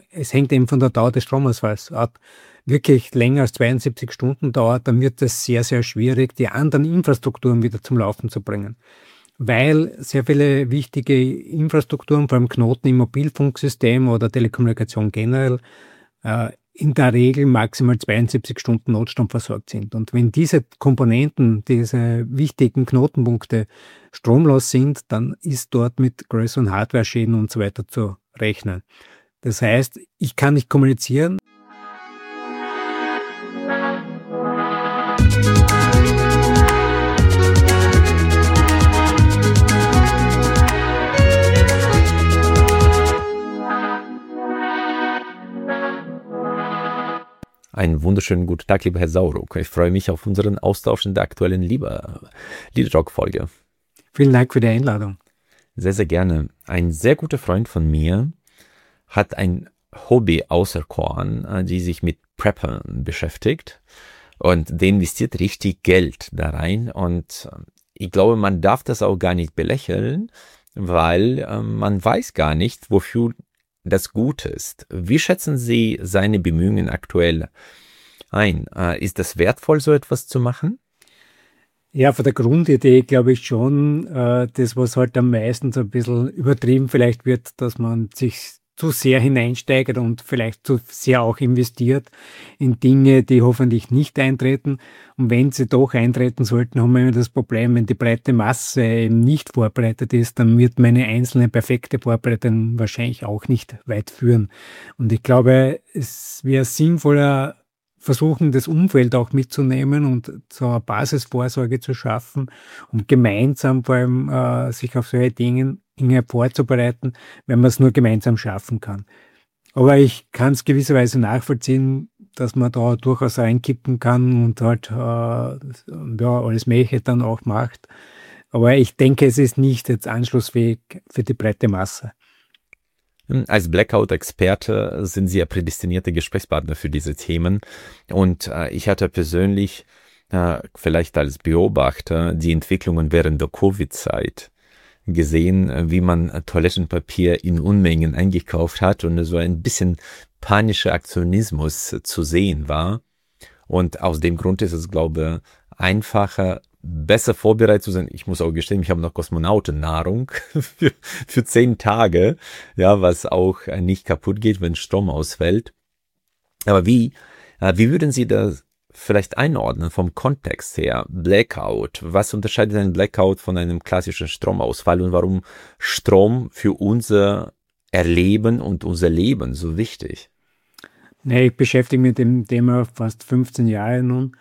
es hängt eben von der Dauer des Stromausfalls ab. Wirklich länger als 72 Stunden dauert, dann wird es sehr, sehr schwierig, die anderen Infrastrukturen wieder zum Laufen zu bringen. Weil sehr viele wichtige Infrastrukturen, vor allem Knoten im Mobilfunksystem oder Telekommunikation generell, in der Regel maximal 72 Stunden Notstrom versorgt sind. Und wenn diese Komponenten, diese wichtigen Knotenpunkte stromlos sind, dann ist dort mit größeren Hardware-Schäden und so weiter zu rechnen. Das heißt, ich kann nicht kommunizieren. Einen wunderschönen guten Tag, lieber Herr Sauruck. Ich freue mich auf unseren Austausch in der aktuellen Liedertalk-Folge. Vielen Dank für die Einladung. Sehr, sehr gerne. Ein sehr guter Freund von mir hat ein Hobby auserkoren, die sich mit Preppern beschäftigt. Und der investiert richtig Geld da rein. Und ich glaube, man darf das auch gar nicht belächeln, weil man weiß gar nicht, wofür das gut ist. Wie schätzen Sie seine Bemühungen aktuell ein? Ist das wertvoll, so etwas zu machen? Ja, von der Grundidee glaube ich schon, das, was halt am meisten so ein bisschen übertrieben vielleicht wird, dass man sich zu sehr hineinsteigert und vielleicht zu sehr auch investiert in Dinge, die hoffentlich nicht eintreten. Und wenn sie doch eintreten sollten, haben wir immer das Problem, wenn die breite Masse eben nicht vorbereitet ist, dann wird meine einzelne perfekte Vorbereitung wahrscheinlich auch nicht weit führen. Und ich glaube, es wäre sinnvoller, versuchen, das Umfeld auch mitzunehmen und so eine Basisvorsorge zu schaffen, um gemeinsam vor allem sich auf solche Dinge vorzubereiten, wenn man es nur gemeinsam schaffen kann. Aber ich kann es gewisserweise nachvollziehen, dass man da durchaus reinkippen kann und halt alles Mögliche dann auch macht. Aber ich denke, es ist nicht jetzt anschlussfähig für die breite Masse. Als Blackout-Experte sind Sie ja prädestinierte Gesprächspartner für diese Themen. Und ich hatte persönlich, vielleicht als Beobachter, die Entwicklungen während der Covid-Zeit gesehen, wie man Toilettenpapier in Unmengen eingekauft hat und so ein bisschen panischer Aktionismus zu sehen war. Und aus dem Grund ist es, glaube ich, einfacher, besser vorbereitet zu sein. Ich muss auch gestehen, ich habe noch Kosmonautennahrung für 10 Tage, ja, was auch nicht kaputt geht, wenn Strom ausfällt. Aber wie würden Sie das vielleicht einordnen vom Kontext her? Blackout. Was unterscheidet ein Blackout von einem klassischen Stromausfall und warum Strom für unser Erleben und unser Leben so wichtig? Nee, ich beschäftige mich mit dem Thema fast 15 Jahre nun,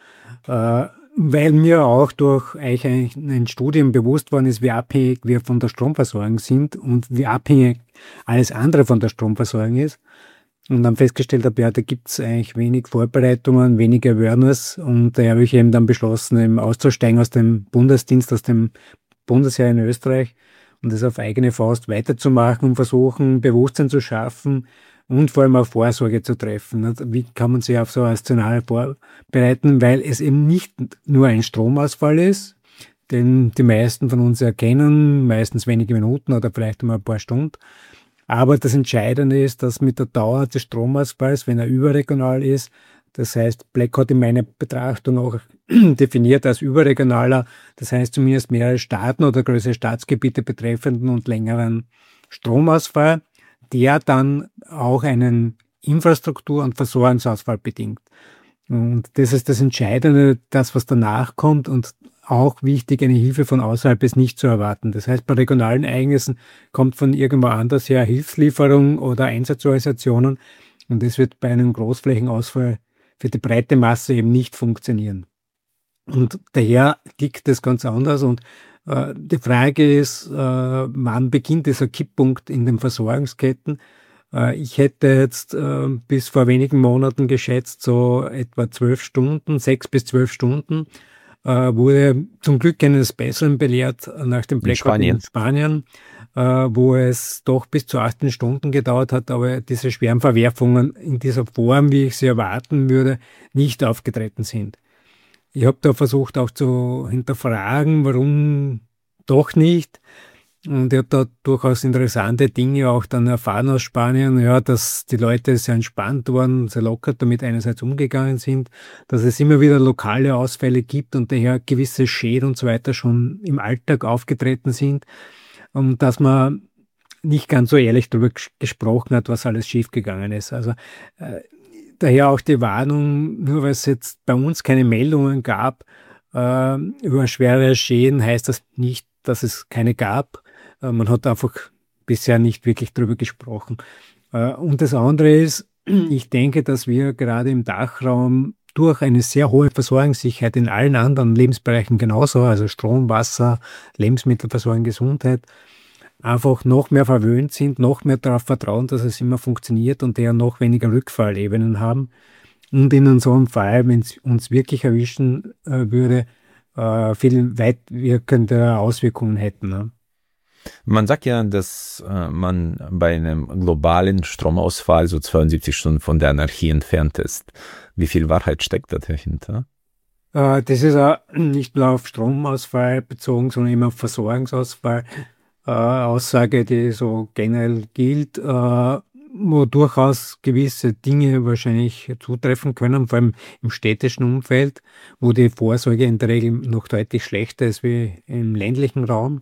weil mir auch durch eigentlich ein Studium bewusst worden ist, wie abhängig wir von der Stromversorgung sind und wie abhängig alles andere von der Stromversorgung ist. Und dann festgestellt habe, ja, da gibt es eigentlich wenig Vorbereitungen, wenig Awareness. Und da habe ich eben dann beschlossen, eben auszusteigen aus dem Bundesdienst, aus dem Bundesheer in Österreich und das auf eigene Faust weiterzumachen und versuchen, Bewusstsein zu schaffen und vor allem auch Vorsorge zu treffen. Wie kann man sich auf so ein Szenario vorbereiten, weil es eben nicht nur ein Stromausfall ist, den die meisten von uns erkennen, meistens wenige Minuten oder vielleicht einmal ein paar Stunden. Aber das Entscheidende ist, dass mit der Dauer des Stromausfalls, wenn er überregional ist, das heißt, Blackout in meiner Betrachtung auch definiert als überregionaler, das heißt zumindest mehrere Staaten oder größere Staatsgebiete betreffenden und längeren Stromausfall, der dann auch einen Infrastruktur- und Versorgungsausfall bedingt. Und das ist das Entscheidende, das, was danach kommt und auch wichtig, eine Hilfe von außerhalb ist nicht zu erwarten. Das heißt, bei regionalen Ereignissen kommt von irgendwo anders her Hilfslieferung oder Einsatzorganisationen und das wird bei einem Großflächenausfall für die breite Masse eben nicht funktionieren. Und daher liegt das ganz anders und die Frage ist, wann beginnt dieser Kipppunkt in den Versorgungsketten? Ich hätte jetzt bis vor wenigen Monaten geschätzt, so etwa 12 Stunden, 6 bis 12 Stunden, wurde zum Glück eines Besseren belehrt nach dem Blackout in Spanien, wo es doch bis zu 18 Stunden gedauert hat, aber diese schweren Verwerfungen in dieser Form, wie ich sie erwarten würde, nicht aufgetreten sind. Ich habe da versucht auch zu hinterfragen, warum doch nicht. Und ich habe da durchaus interessante Dinge auch dann erfahren aus Spanien, ja, dass die Leute sehr entspannt waren, sehr locker damit einerseits umgegangen sind, dass es immer wieder lokale Ausfälle gibt und daher gewisse Schäden und so weiter schon im Alltag aufgetreten sind und dass man nicht ganz so ehrlich darüber gesprochen hat, was alles schiefgegangen ist. Also daher auch die Warnung, nur weil es jetzt bei uns keine Meldungen gab über schwere Schäden, heißt das nicht, dass es keine gab. Man hat einfach bisher nicht wirklich darüber gesprochen. Und das andere ist, ich denke, dass wir gerade im Dachraum durch eine sehr hohe Versorgungssicherheit in allen anderen Lebensbereichen genauso, also Strom, Wasser, Lebensmittelversorgung, Gesundheit, einfach noch mehr verwöhnt sind, noch mehr darauf vertrauen, dass es immer funktioniert und eher noch weniger Rückfallebenen haben. Und in so einem Fall, wenn es uns wirklich erwischen würde, viel weitwirkende Auswirkungen hätten. Ne? Man sagt ja, dass man bei einem globalen Stromausfall so 72 Stunden von der Anarchie entfernt ist. Wie viel Wahrheit steckt da dahinter? Das ist auch nicht nur auf Stromausfall bezogen, sondern immer auf Versorgungsausfall. Aussage, die so generell gilt, wo durchaus gewisse Dinge wahrscheinlich zutreffen können, vor allem im städtischen Umfeld, wo die Vorsorge in der Regel noch deutlich schlechter ist wie im ländlichen Raum.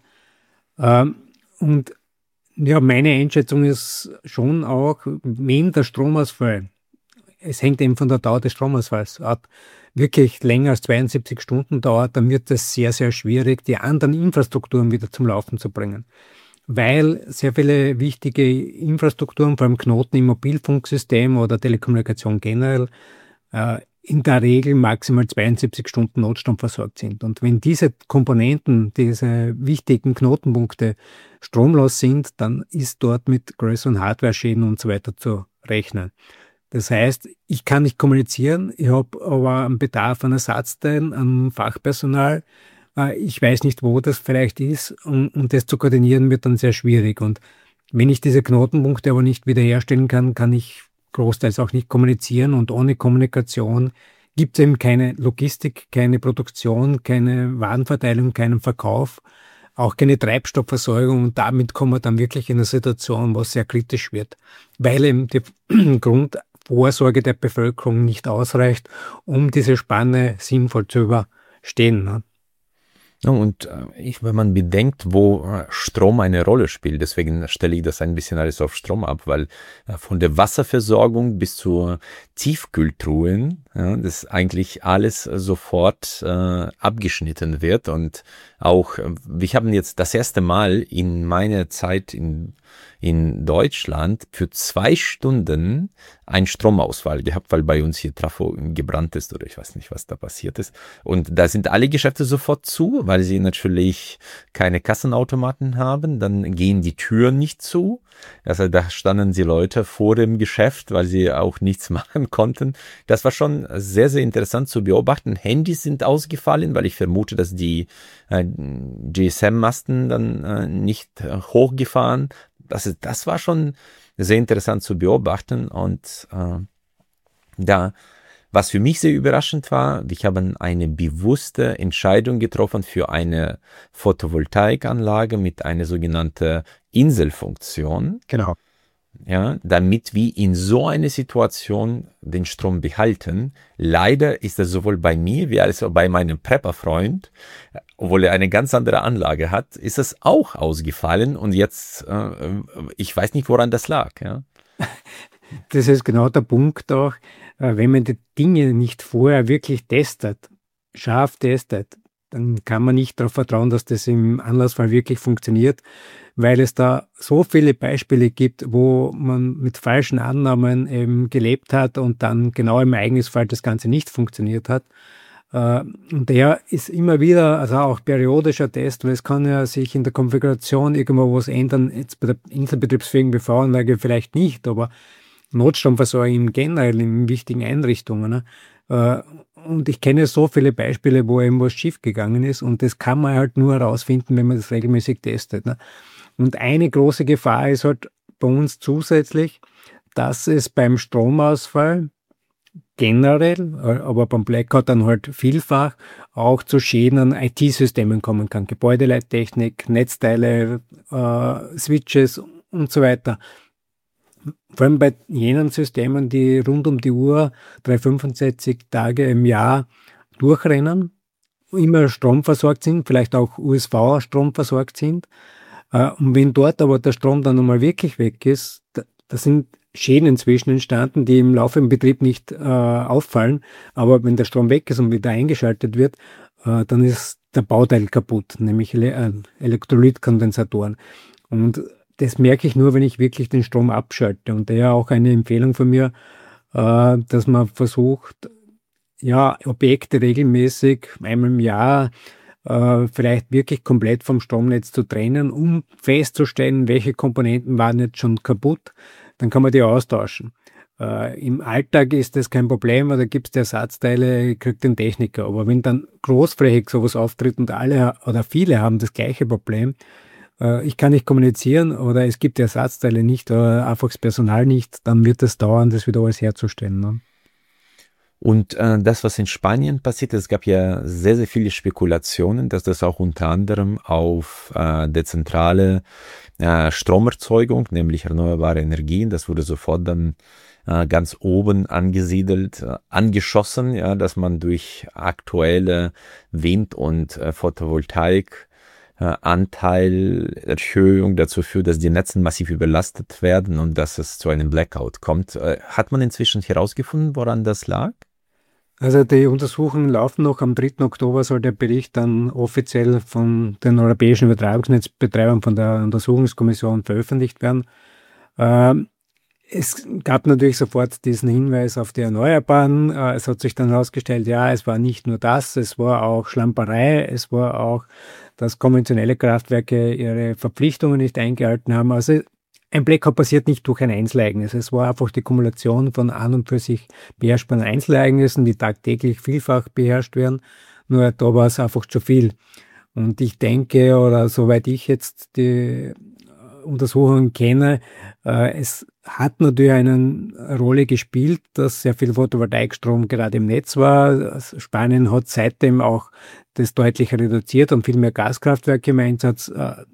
Und ja, meine Einschätzung ist schon auch, wenn der Stromausfall, es hängt eben von der Dauer des Stromausfalls ab, wirklich länger als 72 Stunden dauert, dann wird es sehr, sehr schwierig, die anderen Infrastrukturen wieder zum Laufen zu bringen. Weil sehr viele wichtige Infrastrukturen, vor allem Knoten im Mobilfunksystem oder Telekommunikation generell, in der Regel maximal 72 Stunden Notstrom versorgt sind. Und wenn diese Komponenten, diese wichtigen Knotenpunkte stromlos sind, dann ist dort mit größeren Hardware-Schäden und so weiter zu rechnen. Das heißt, ich kann nicht kommunizieren, ich habe aber einen Bedarf an Ersatzteilen, an Fachpersonal. Ich weiß nicht, wo das vielleicht ist und das zu koordinieren wird dann sehr schwierig. Und wenn ich diese Knotenpunkte aber nicht wiederherstellen kann, kann ich großteils auch nicht kommunizieren und ohne Kommunikation gibt es eben keine Logistik, keine Produktion, keine Warenverteilung, keinen Verkauf, auch keine Treibstoffversorgung und damit kommen wir dann wirklich in eine Situation, wo es sehr kritisch wird, weil eben die Grundvorsorge der Bevölkerung nicht ausreicht, um diese Spanne sinnvoll zu überstehen. Ne? Und wenn man bedenkt, wo Strom eine Rolle spielt, deswegen stelle ich das ein bisschen alles auf Strom ab, weil von der Wasserversorgung bis zur Tiefkühltruhen, ja, das eigentlich alles sofort abgeschnitten wird und auch, wir haben jetzt das erste Mal in meiner Zeit in Deutschland für 2 Stunden einen Stromausfall gehabt, weil bei uns hier Trafo gebrannt ist oder ich weiß nicht, was da passiert ist. Und da sind alle Geschäfte sofort zu, weil sie natürlich keine Kassenautomaten haben. Dann gehen die Türen nicht zu. Also da standen die Leute vor dem Geschäft, weil sie auch nichts machen konnten. Das war schon sehr, sehr interessant zu beobachten. Handys sind ausgefallen, weil ich vermute, dass die GSM-Masten dann nicht hochgefahren. Das war schon sehr interessant zu beobachten und was für mich sehr überraschend war, wir haben eine bewusste Entscheidung getroffen für eine Photovoltaikanlage mit einer sogenannten Inselfunktion. Genau. Ja, damit wir in so einer Situation den Strom behalten. Leider ist das sowohl bei mir wie als auch bei meinem Prepper-Freund, obwohl er eine ganz andere Anlage hat, ist es auch ausgefallen und jetzt, ich weiß nicht, woran das lag. Ja. Das ist genau der Punkt auch, wenn man die Dinge nicht vorher wirklich testet, scharf testet, dann kann man nicht darauf vertrauen, dass das im Anlassfall wirklich funktioniert, weil es da so viele Beispiele gibt, wo man mit falschen Annahmen eben gelebt hat und dann genau im Ereignisfall das Ganze nicht funktioniert hat. Und der ist immer wieder, also auch periodischer Test, weil es kann ja sich in der Konfiguration irgendwo was ändern, jetzt bei der inselbetriebsfähigen PV-Anlage vielleicht nicht, aber Notstromversorgung generell in wichtigen Einrichtungen. Ne? Und ich kenne so viele Beispiele, wo eben was schiefgegangen ist und das kann man halt nur herausfinden, wenn man das regelmäßig testet. Ne? Und eine große Gefahr ist halt bei uns zusätzlich, dass es beim Stromausfall generell, aber beim Blackout dann halt vielfach auch zu Schäden an IT-Systemen kommen kann. Gebäudeleittechnik, Netzteile, Switches und so weiter. Vor allem bei jenen Systemen, die rund um die Uhr 365 Tage im Jahr durchrennen, immer stromversorgt sind, vielleicht auch USV stromversorgt sind. Und wenn dort aber der Strom dann einmal wirklich weg ist, da sind Schäden inzwischen entstanden, die im Laufe im Betrieb nicht auffallen. Aber wenn der Strom weg ist und wieder eingeschaltet wird, dann ist der Bauteil kaputt, nämlich Elektrolytkondensatoren. Und das merke ich nur, wenn ich wirklich den Strom abschalte. Und daher auch eine Empfehlung von mir, dass man versucht, ja, Objekte regelmäßig einmal im Jahr vielleicht wirklich komplett vom Stromnetz zu trennen, um festzustellen, welche Komponenten waren jetzt schon kaputt. Dann kann man die austauschen. Im Alltag ist das kein Problem, weil da gibt es die Ersatzteile, kriegt den Techniker. Aber wenn dann großflächig sowas auftritt und alle oder viele haben das gleiche Problem, ich kann nicht kommunizieren oder es gibt die Ersatzteile nicht oder einfach das Personal nicht, dann wird es dauern, das wieder alles herzustellen. Ne? Und das, was in Spanien passiert ist, es gab ja sehr, sehr viele Spekulationen, dass das auch unter anderem auf dezentrale Stromerzeugung, nämlich erneuerbare Energien, das wurde sofort dann ganz oben angesiedelt, angeschossen, ja, dass man durch aktuelle Wind- und Photovoltaik Anteilerhöhung dazu führt, dass die Netze massiv überlastet werden und dass es zu einem Blackout kommt. Hat man inzwischen herausgefunden, woran das lag? Also die Untersuchungen laufen noch. Am 3. Oktober soll der Bericht dann offiziell von den europäischen Übertragungsnetzbetreibern von der Untersuchungskommission veröffentlicht werden. Es gab natürlich sofort diesen Hinweis auf die Erneuerbaren. Es hat sich dann herausgestellt, ja, es war nicht nur das, es war auch Schlamperei, es war auch, dass konventionelle Kraftwerke ihre Verpflichtungen nicht eingehalten haben. Also ein Blackout passiert nicht durch ein Einzelereignis. Es war einfach die Kumulation von an und für sich beherrschbaren Einzelereignissen, die tagtäglich vielfach beherrscht werden. Nur da war es einfach zu viel. Und ich denke, oder soweit ich jetzt die Untersuchungen kenne, es hat natürlich eine Rolle gespielt, dass sehr viel Photovoltaikstrom gerade im Netz war. Spanien hat seitdem auch das deutlich reduziert und viel mehr Gaskraftwerke im Einsatz.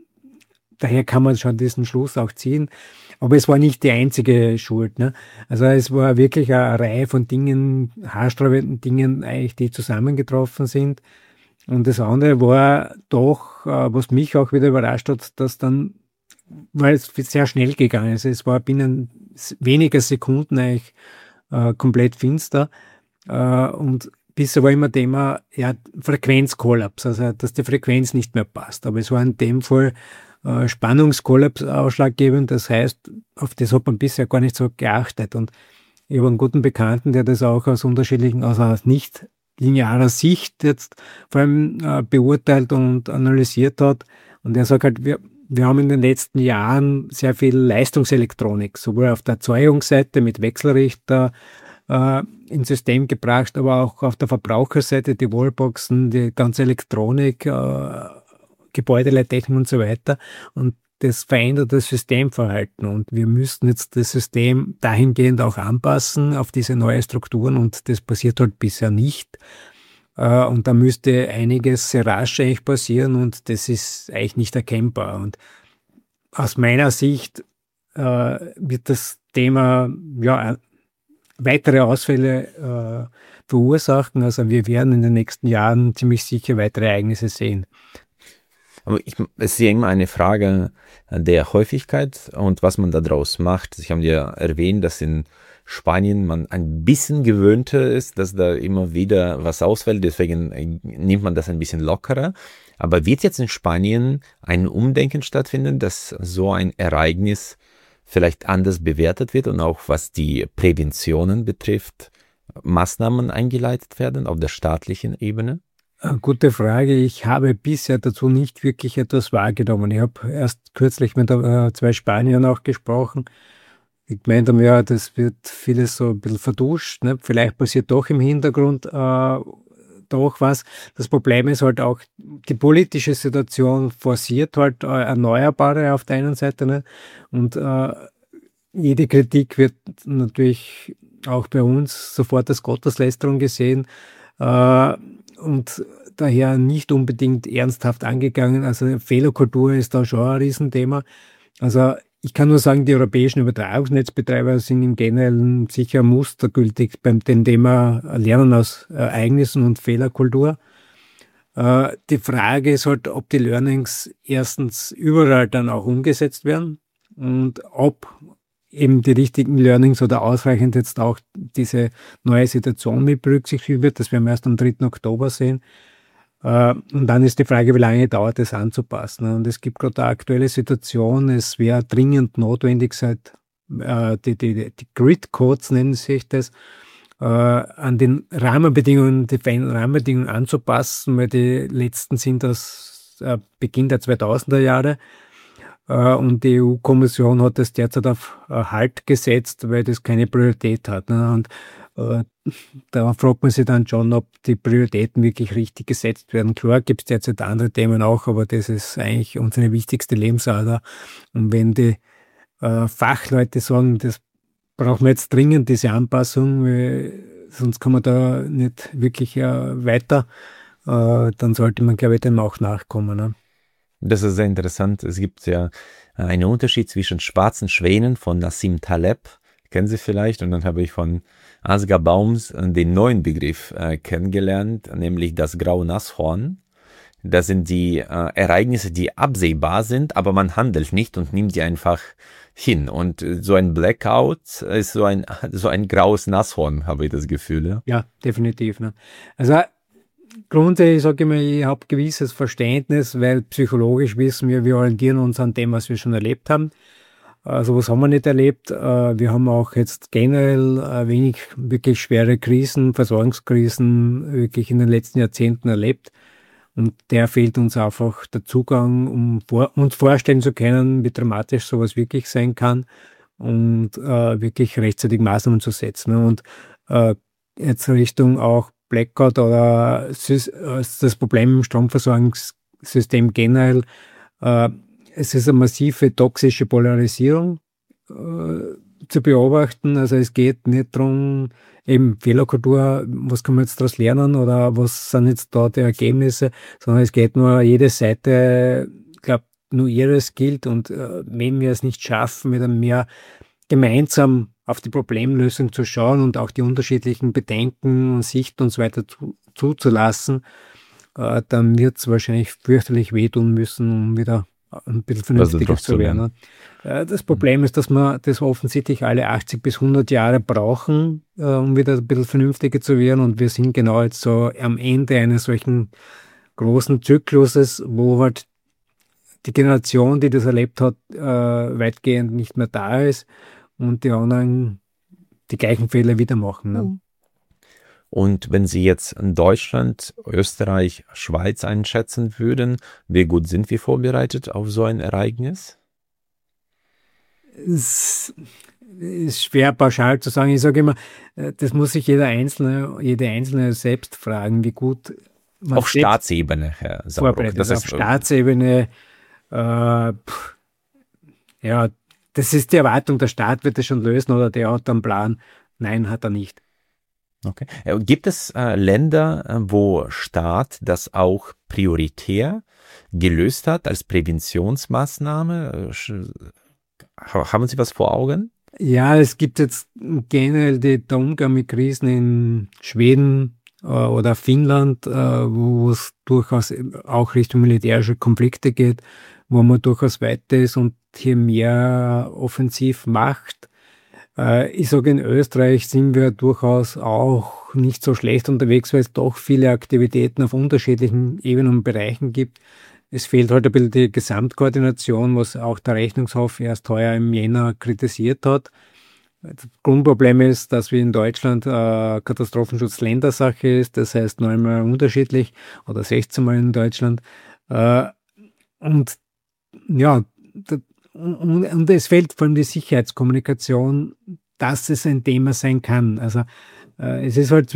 Daher kann man schon diesen Schluss auch ziehen. Aber es war nicht die einzige Schuld. Ne? Also es war wirklich eine Reihe von Dingen, haarsträubenden Dingen eigentlich, die zusammengetroffen sind. Und das andere war doch, was mich auch wieder überrascht hat, dass dann, weil es sehr schnell gegangen ist. Es war binnen weniger Sekunden eigentlich komplett finster. Und bisher war immer Thema, ja, Frequenzkollaps, also dass die Frequenz nicht mehr passt. Aber es war in dem Fall Spannungskollaps ausschlaggebend. Das heißt, auf das hat man bisher gar nicht so geachtet. Und ich habe einen guten Bekannten, der das auch aus unterschiedlichen, also aus nicht linearer Sicht jetzt vor allem beurteilt und analysiert hat. Und er sagt halt, wir haben in den letzten Jahren sehr viel Leistungselektronik, sowohl auf der Erzeugungsseite mit Wechselrichter ins System gebracht, aber auch auf der Verbraucherseite, die Wallboxen, die ganze Elektronik, Gebäudeleittechnik und so weiter. Und das verändert das Systemverhalten. Und wir müssten jetzt das System dahingehend auch anpassen auf diese neuen Strukturen. Und das passiert halt bisher nicht. Und da müsste einiges sehr rasch eigentlich passieren. Und das ist eigentlich nicht erkennbar. Und aus meiner Sicht wird das Thema ja weitere Ausfälle verursachen. Also wir werden in den nächsten Jahren ziemlich sicher weitere Ereignisse sehen. Aber es ist ja immer eine Frage der Häufigkeit und was man daraus macht. Ich habe ja erwähnt, dass in Spanien man ein bisschen gewöhnter ist, dass da immer wieder was ausfällt. Deswegen nimmt man das ein bisschen lockerer. Aber wird jetzt in Spanien ein Umdenken stattfinden, dass so ein Ereignis vielleicht anders bewertet wird und auch was die Präventionen betrifft, Maßnahmen eingeleitet werden auf der staatlichen Ebene? Gute Frage. Ich habe bisher dazu nicht wirklich etwas wahrgenommen. Ich habe erst kürzlich mit zwei Spaniern auch gesprochen. Ich gemeint haben, ja, das wird vieles so ein bisschen verduscht. Ne? Vielleicht passiert doch im Hintergrund doch was. Das Problem ist halt auch, die politische Situation forciert halt Erneuerbare auf der einen Seite. Ne? Und jede Kritik wird natürlich auch bei uns sofort als Gotteslästerung gesehen und daher nicht unbedingt ernsthaft angegangen. Also Fehlerkultur ist da schon ein Riesenthema. Also ich kann nur sagen, die europäischen Übertragungsnetzbetreiber sind im Generellen sicher mustergültig beim dem Thema Lernen aus Ereignissen und Fehlerkultur. Die Frage ist halt, ob die Learnings erstens überall dann auch umgesetzt werden und ob eben die richtigen Learnings oder ausreichend jetzt auch diese neue Situation mit berücksichtigt wird. Das werden wir erst am 3. Oktober sehen. Und dann ist die Frage, wie lange dauert es anzupassen. Und es gibt gerade eine aktuelle Situation, es wäre dringend notwendig, die Grid-Codes nennen sich das, an den Rahmenbedingungen, die veränderten Rahmenbedingungen anzupassen, weil die letzten sind aus Beginn der 2000er Jahre. Und die EU-Kommission hat das derzeit auf Halt gesetzt, weil das keine Priorität hat. Und da fragt man sich dann schon, ob die Prioritäten wirklich richtig gesetzt werden. Klar gibt es derzeit andere Themen auch, aber das ist eigentlich unsere wichtigste Lebensader. Und wenn die Fachleute sagen, das brauchen wir jetzt dringend, diese Anpassung, sonst kann man da nicht wirklich weiter, dann sollte man, glaube ich, dem auch nachkommen. Ne? Das ist sehr interessant. Es gibt ja einen Unterschied zwischen schwarzen Schwänen von Nassim Taleb, kennen Sie vielleicht, und dann habe ich von Asger Baums den neuen Begriff kennengelernt, nämlich das graue Nashorn. Das sind die Ereignisse, die absehbar sind, aber man handelt nicht und nimmt die einfach hin. Und so ein Blackout ist so ein graues Nashorn, habe ich das Gefühl. Ja, ja, definitiv. Ne? Also grundsätzlich sage ich mal, ich habe gewisses Verständnis, weil psychologisch wissen wir orientieren uns an dem, was wir schon erlebt haben. Also was haben wir nicht erlebt? Wir haben auch jetzt generell wenig wirklich schwere Krisen, Versorgungskrisen wirklich in den letzten Jahrzehnten erlebt. Und der fehlt uns einfach der Zugang, um uns vorstellen zu können, wie dramatisch sowas wirklich sein kann und wirklich rechtzeitig Maßnahmen zu setzen. Und jetzt Richtung auch Blackout oder das Problem im Stromversorgungssystem generell, es ist eine massive toxische Polarisierung zu beobachten. Also es geht nicht darum, eben Fehlerkultur, was kann man jetzt daraus lernen oder was sind jetzt da die Ergebnisse, sondern es geht nur, jede Seite, glaube nur ihres gilt und wenn wir es nicht schaffen, wieder mehr gemeinsam auf die Problemlösung zu schauen und auch die unterschiedlichen Bedenken und Sichten und so weiter zuzulassen, dann wird es wahrscheinlich fürchterlich wehtun müssen, um wieder ein bisschen vernünftiger zu werden. Das Problem ist, dass wir das offensichtlich alle 80 bis 100 Jahre brauchen, um wieder ein bisschen vernünftiger zu werden. Und wir sind genau jetzt so am Ende eines solchen großen Zykluses, wo halt die Generation, die das erlebt hat, weitgehend nicht mehr da ist und die anderen die gleichen Fehler wieder machen. Ne? Und wenn Sie jetzt in Deutschland, Österreich, Schweiz einschätzen würden, wie gut sind wir vorbereitet auf so ein Ereignis? Es ist schwer pauschal zu sagen. Ich sage immer, das muss sich jede Einzelne selbst fragen, wie gut man auf Staatsebene, Herr Sambruch. Das auf Staatsebene, ja, das ist die Erwartung, der Staat wird es schon lösen oder der hat einen Plan. Nein, hat er nicht. Okay. Gibt es Länder, wo Staat das auch prioritär gelöst hat als Präventionsmaßnahme? Haben Sie was vor Augen? Ja, es gibt jetzt generell der Umgang mit Krisen in Schweden oder Finnland, wo es durchaus auch Richtung militärische Konflikte geht, wo man durchaus weiter ist und hier mehr offensiv macht. Ich sage, in Österreich sind wir durchaus auch nicht so schlecht unterwegs, weil es doch viele Aktivitäten auf unterschiedlichen Ebenen und Bereichen gibt. Es fehlt halt ein bisschen die Gesamtkoordination, was auch der Rechnungshof erst heuer im Jänner kritisiert hat. Das Grundproblem ist, dass wir in Deutschland Katastrophenschutz Ländersache ist, das heißt 9-mal unterschiedlich oder 16-mal in Deutschland. Und ja, und es fehlt vor allem die Sicherheitskommunikation, dass es ein Thema sein kann. Also es ist halt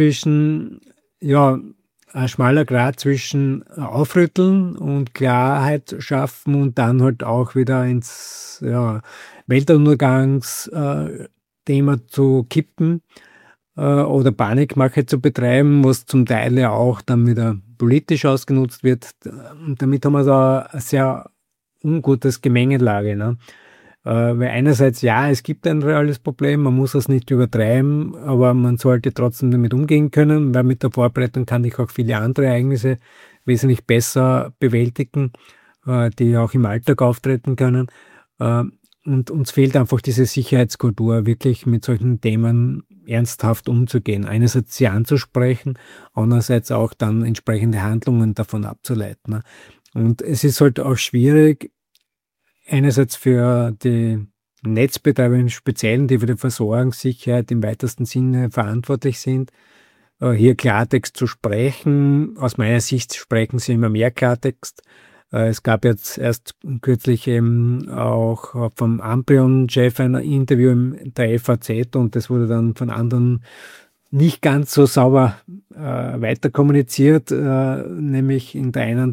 ein schmaler Grat zwischen Aufrütteln und Klarheit schaffen und dann halt auch wieder ins Weltuntergangsthema zu kippen. oder Panikmache zu betreiben, was zum Teil ja auch dann wieder politisch ausgenutzt wird. Und damit haben wir da ein sehr ungutes Gemengelage. Ne? Weil einerseits, ja, es gibt ein reales Problem, man muss das nicht übertreiben, aber man sollte trotzdem damit umgehen können, weil mit der Vorbereitung kann ich auch viele andere Ereignisse wesentlich besser bewältigen, die auch im Alltag auftreten können. Und uns fehlt einfach diese Sicherheitskultur, wirklich mit solchen Themen ernsthaft umzugehen. Einerseits sie anzusprechen, andererseits auch dann entsprechende Handlungen davon abzuleiten. Ne? Und es ist halt auch schwierig, einerseits für die Netzbetreiber im Speziellen, die für die Versorgungssicherheit im weitesten Sinne verantwortlich sind, hier Klartext zu sprechen. Aus meiner Sicht sprechen sie immer mehr Klartext. Es gab jetzt erst kürzlich eben auch vom Amprion-Chef ein Interview in der FAZ und das wurde dann von anderen nicht ganz so sauber weiter kommuniziert, nämlich in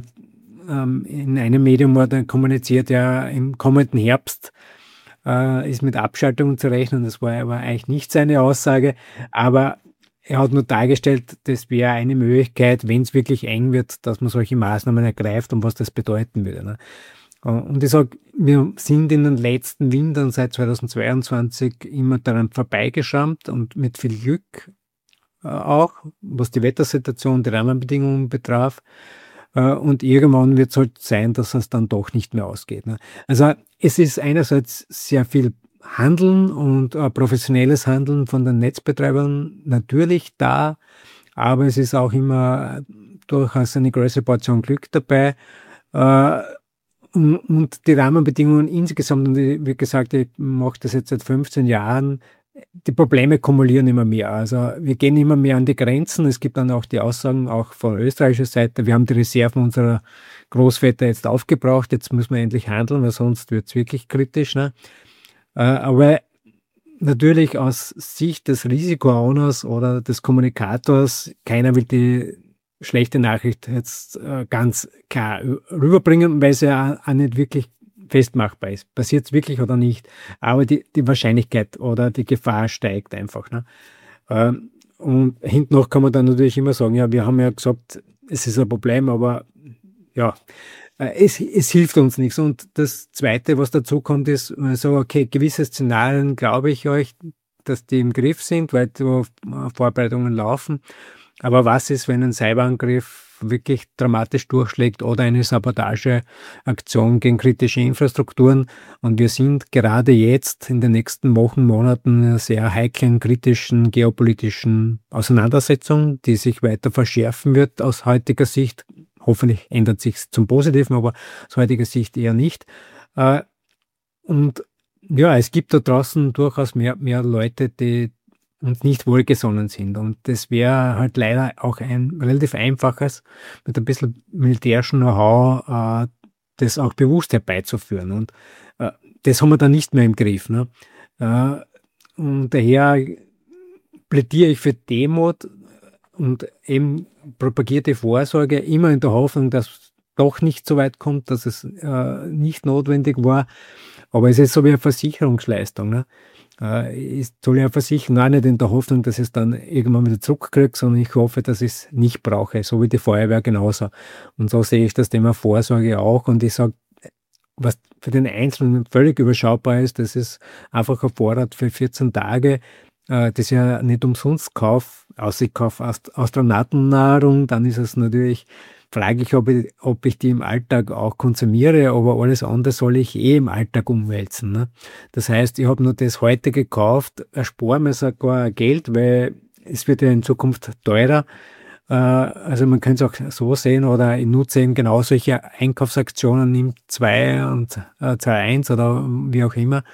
einem Medium wurde kommuniziert, ja, im kommenden Herbst ist mit Abschaltungen zu rechnen. Das war aber eigentlich nicht seine Aussage, aber er hat nur dargestellt, das wäre eine Möglichkeit, wenn es wirklich eng wird, dass man solche Maßnahmen ergreift und was das bedeuten würde. Ne? Und ich sage, wir sind in den letzten Wintern seit 2022 immer daran vorbeigeschrammt und mit viel Glück auch, was die Wettersituation, die Rahmenbedingungen betraf. Und irgendwann wird es halt sein, dass es dann doch nicht mehr ausgeht. Ne? Also es ist einerseits sehr viel Handeln und professionelles Handeln von den Netzbetreibern natürlich da, aber es ist auch immer durchaus eine größere Portion Glück dabei. Und die Rahmenbedingungen insgesamt, und wie gesagt, ich mache das jetzt seit 15 Jahren, die Probleme kumulieren immer mehr. Also wir gehen immer mehr an die Grenzen. Es gibt dann auch die Aussagen, auch von österreichischer Seite, wir haben die Reserven unserer Großväter jetzt aufgebraucht, jetzt müssen wir endlich handeln, weil sonst wird es wirklich kritisch. Ne? Aber natürlich aus Sicht des Risiko-Owners oder des Kommunikators, keiner will die schlechte Nachricht jetzt ganz klar rüberbringen, weil sie ja auch nicht wirklich festmachbar ist. Passiert es wirklich oder nicht? Aber die Wahrscheinlichkeit oder die Gefahr steigt einfach. Ne? Und hinten noch kann man dann natürlich immer sagen, ja, wir haben ja gesagt, es ist ein Problem, aber ja, es hilft uns nichts. Und das Zweite, was dazu kommt, ist so, okay, gewisse Szenarien glaube ich euch, dass die im Griff sind, weil die Vorbereitungen laufen. Aber was ist, wenn ein Cyberangriff wirklich dramatisch durchschlägt oder eine Sabotageaktion gegen kritische Infrastrukturen? Und wir sind gerade jetzt in den nächsten Wochen, Monaten in einer sehr heiklen, kritischen, geopolitischen Auseinandersetzung, die sich weiter verschärfen wird aus heutiger Sicht. Hoffentlich ändert sich zum Positiven, aber aus heutiger Sicht eher nicht. Und ja, es gibt da draußen durchaus mehr Leute, die uns nicht wohlgesonnen sind. Und das wäre halt leider auch ein relativ einfaches, mit ein bisschen militärischen Know-how, das auch bewusst herbeizuführen. Und das haben wir dann nicht mehr im Griff. Ne? Und daher plädiere ich für Demut und eben propagierte Vorsorge immer in der Hoffnung, dass es doch nicht so weit kommt, dass es nicht notwendig war. Aber es ist so wie eine Versicherungsleistung. Ne? Ich soll ja versichern, auch nicht in der Hoffnung, dass ich es dann irgendwann wieder zurückkriege, sondern ich hoffe, dass ich es nicht brauche, so wie die Feuerwehr genauso. Und so sehe ich das Thema Vorsorge auch. Und ich sage, was für den Einzelnen völlig überschaubar ist, das ist einfach ein Vorrat für 14 Tage, das ich ja nicht umsonst kaufe, außer ich kaufe Astronautennahrung, dann ist es natürlich, frage ich, ob ich die im Alltag auch konsumiere, aber alles andere soll ich im Alltag umwälzen. Ne? Das heißt, ich habe nur das heute gekauft, erspare mir sogar Geld, weil es wird ja in Zukunft teurer. Also man könnte es auch so sehen, oder ich nutze eben genau solche Einkaufsaktionen, nimm 2 und 2-1 oder wie auch immer.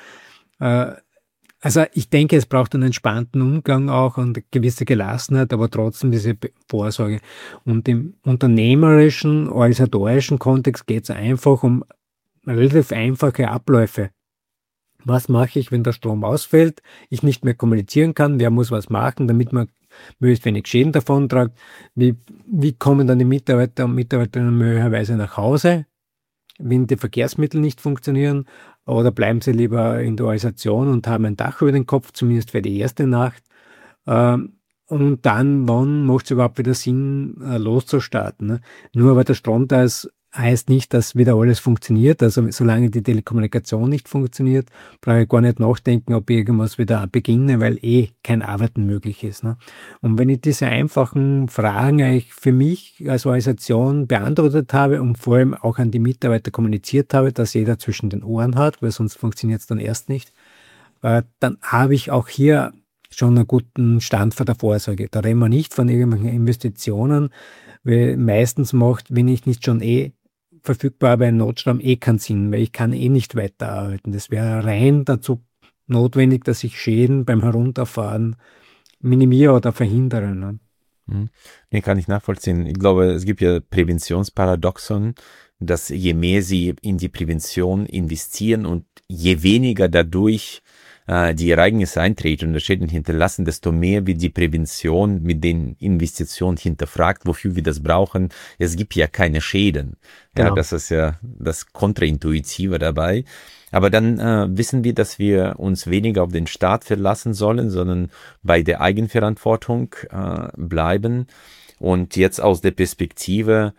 Also ich denke, es braucht einen entspannten Umgang auch und eine gewisse Gelassenheit, aber trotzdem diese Vorsorge. Und im unternehmerischen, organisatorischen Kontext geht es einfach um relativ einfache Abläufe. Was mache ich, wenn der Strom ausfällt, ich nicht mehr kommunizieren kann, wer muss was machen, damit man möglichst wenig Schäden davontragt? Wie kommen dann die Mitarbeiter und Mitarbeiterinnen möglicherweise nach Hause, wenn die Verkehrsmittel nicht funktionieren? Oder bleiben sie lieber in der Organisation und haben ein Dach über den Kopf, zumindest für die erste Nacht? Und dann, wann macht es überhaupt wieder Sinn, loszustarten? Ne? Nur aber der Strom da ist, heißt nicht, dass wieder alles funktioniert. Also solange die Telekommunikation nicht funktioniert, brauche ich gar nicht nachdenken, ob ich irgendwas wieder beginne, weil kein Arbeiten möglich ist. Ne? Und wenn ich diese einfachen Fragen eigentlich für mich als Organisation beantwortet habe und vor allem auch an die Mitarbeiter kommuniziert habe, dass jeder zwischen den Ohren hat, weil sonst funktioniert es dann erst nicht, dann habe ich auch hier schon einen guten Stand vor der Vorsorge. Da reden wir nicht von irgendwelchen Investitionen, weil meistens macht, wenn ich nicht schon verfügbar bei einem Notstrom keinen Sinn, weil ich kann nicht weiterarbeiten. Das wäre rein dazu notwendig, dass ich Schäden beim Herunterfahren minimiere oder verhindere. Ne? Nee, kann ich nachvollziehen. Ich glaube, es gibt ja Präventionsparadoxon, dass je mehr Sie in die Prävention investieren und je weniger dadurch die Ereignisse eintreten und Schäden hinterlassen, desto mehr wird die Prävention mit den Investitionen hinterfragt, wofür wir das brauchen. Es gibt ja keine Schäden. Genau. Ja, das ist ja das Kontraintuitive dabei. Aber dann wissen wir, dass wir uns weniger auf den Staat verlassen sollen, sondern bei der Eigenverantwortung bleiben. Und jetzt aus der Perspektive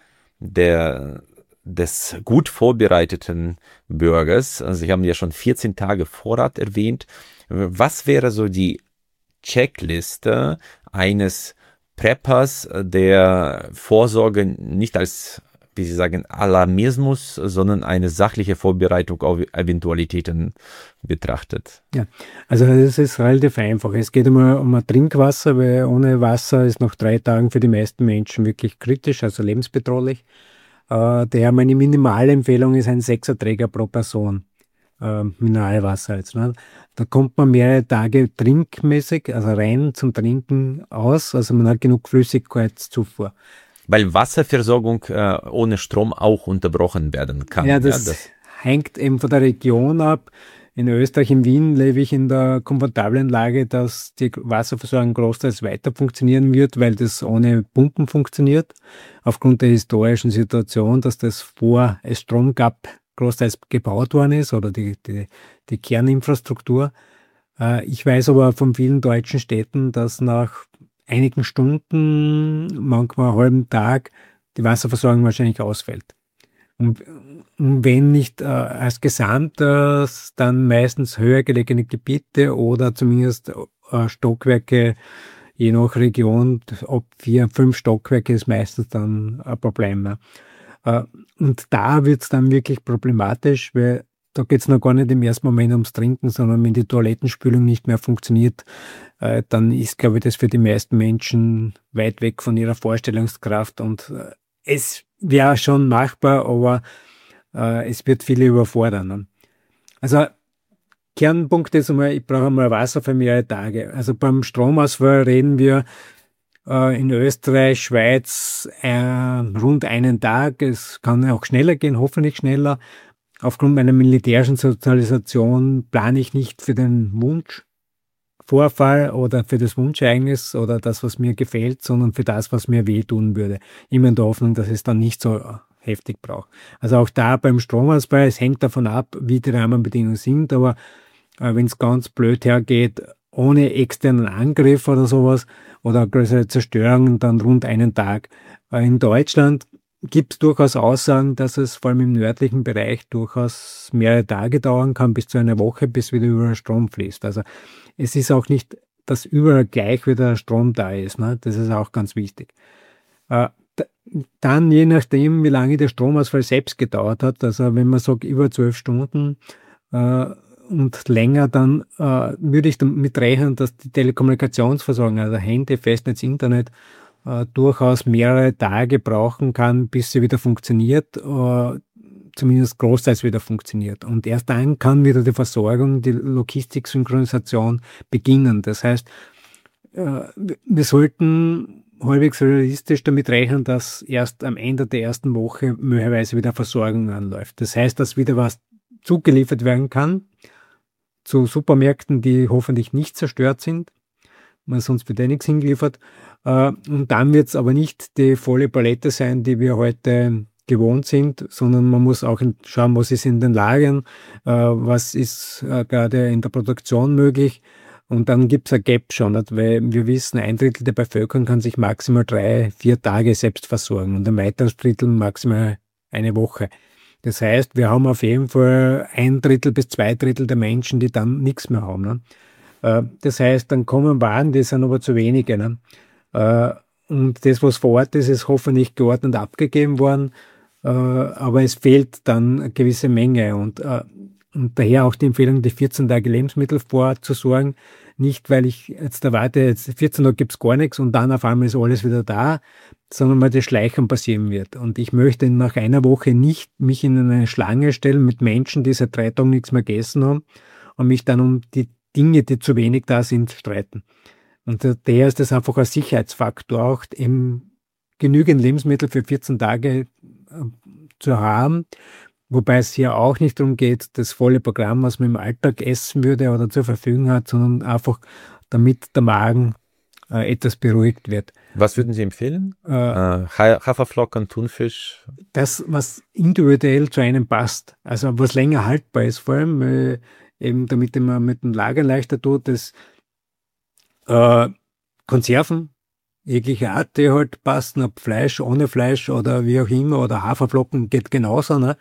des gut vorbereiteten Bürgers, also Sie haben ja schon 14 Tage Vorrat erwähnt, was wäre so die Checkliste eines Preppers, der Vorsorge nicht als, wie Sie sagen, Alarmismus, sondern eine sachliche Vorbereitung auf Eventualitäten betrachtet? Ja, also das ist relativ einfach. Es geht um Trinkwasser, weil ohne Wasser ist nach 3 Tagen für die meisten Menschen wirklich kritisch, also lebensbedrohlich. Daher meine Minimalempfehlung ist ein 6er-Träger pro Person, Mineralwasser jetzt. Ne? Da kommt man mehrere Tage trinkmäßig, also rein zum Trinken aus, also man hat genug Flüssigkeitszufuhr. Weil Wasserversorgung ohne Strom auch unterbrochen werden kann. Ja, das hängt eben von der Region ab. In Österreich, in Wien, lebe ich in der komfortablen Lage, dass die Wasserversorgung großteils weiter funktionieren wird, weil das ohne Pumpen funktioniert. Aufgrund der historischen Situation, dass das vor es Strom gab, großteils gebaut worden ist oder die Kerninfrastruktur. Ich weiß aber von vielen deutschen Städten, dass nach einigen Stunden, manchmal einen halben Tag, die Wasserversorgung wahrscheinlich ausfällt. Und wenn nicht als Gesamtes, dann meistens höher gelegene Gebiete oder zumindest Stockwerke, je nach Region, ob 4, 5 Stockwerke ist meistens dann ein Problem. Ne? Und da wird es dann wirklich problematisch, weil da geht es noch gar nicht im ersten Moment ums Trinken, sondern wenn die Toilettenspülung nicht mehr funktioniert, dann ist, glaube ich, das für die meisten Menschen weit weg von ihrer Vorstellungskraft und es wäre schon machbar, aber es wird viele überfordern. Ne? Also Kernpunkt ist einmal, ich brauche einmal Wasser für mehrere Tage. Also beim Stromausfall reden wir in Österreich, Schweiz rund einen Tag. Es kann auch schneller gehen, hoffentlich schneller. Aufgrund meiner militärischen Sozialisation plane ich nicht für den Wunschvorfall oder für das Wunschereignis oder das, was mir gefällt, sondern für das, was mir wehtun würde. Immer in der Hoffnung, dass es dann nicht so heftig braucht. Also auch da beim Stromausfall, es hängt davon ab, wie die Rahmenbedingungen sind, aber wenn es ganz blöd hergeht, ohne externen Angriff oder sowas oder größere Zerstörungen, dann rund einen Tag. In Deutschland gibt es durchaus Aussagen, dass es vor allem im nördlichen Bereich durchaus mehrere Tage dauern kann, bis zu einer Woche, bis wieder überall Strom fließt. Also es ist auch nicht, dass überall gleich wieder Strom da ist. Ne? Das ist auch ganz wichtig. Dann, je nachdem, wie lange der Stromausfall selbst gedauert hat, also wenn man sagt über 12 Stunden und länger, dann würde ich damit rechnen, dass die Telekommunikationsversorgung, also Handy, Festnetz, Internet, durchaus mehrere Tage brauchen kann, bis sie wieder funktioniert, zumindest großteils wieder funktioniert. Und erst dann kann wieder die Versorgung, die Logistik-Synchronisation beginnen. Das heißt, wir sollten halbwegs realistisch damit rechnen, dass erst am Ende der ersten Woche möglicherweise wieder Versorgung anläuft. Das heißt, dass wieder was zugeliefert werden kann zu Supermärkten, die hoffentlich nicht zerstört sind, weil sonst wird nichts hingeliefert. Und dann wird es aber nicht die volle Palette sein, die wir heute gewohnt sind, sondern man muss auch schauen, was ist in den Lagern, was ist gerade in der Produktion möglich Und dann gibt's ein Gap schon, nicht? Weil wir wissen, 1/3 der Bevölkerung kann sich maximal 3-4 Tage selbst versorgen und ein weiteres Drittel maximal eine Woche. Das heißt, wir haben auf jeden Fall 1/3 bis 2/3 der Menschen, die dann nichts mehr haben. Ne? Das heißt, dann kommen Waren, die sind aber zu wenige. Ne? Und das, was vor Ort ist, ist hoffentlich geordnet abgegeben worden, aber es fehlt dann eine gewisse Menge und daher auch die Empfehlung, die 14 Tage Lebensmittel vorzusorgen. Nicht, weil ich jetzt erwarte, jetzt 14 Tage gibt's gar nichts und dann auf einmal ist alles wieder da, sondern weil das Schleichern passieren wird. Und ich möchte nach einer Woche nicht mich in eine Schlange stellen mit Menschen, die seit 3 Tagen nichts mehr gegessen haben und mich dann um die Dinge, die zu wenig da sind, streiten. Und daher ist das einfach ein Sicherheitsfaktor, auch eben genügend Lebensmittel für 14 Tage zu haben. Wobei es hier auch nicht darum geht, das volle Programm, was man im Alltag essen würde oder zur Verfügung hat, sondern einfach, damit der Magen etwas beruhigt wird. Was würden Sie empfehlen? Haferflocken, Thunfisch? Das, was individuell zu einem passt. Also was länger haltbar ist, vor allem eben damit man mit dem Lagern leichter tut, das Konserven, jegliche Art, die halt passen, ob Fleisch, ohne Fleisch oder wie auch immer, oder Haferflocken geht genauso. Ne?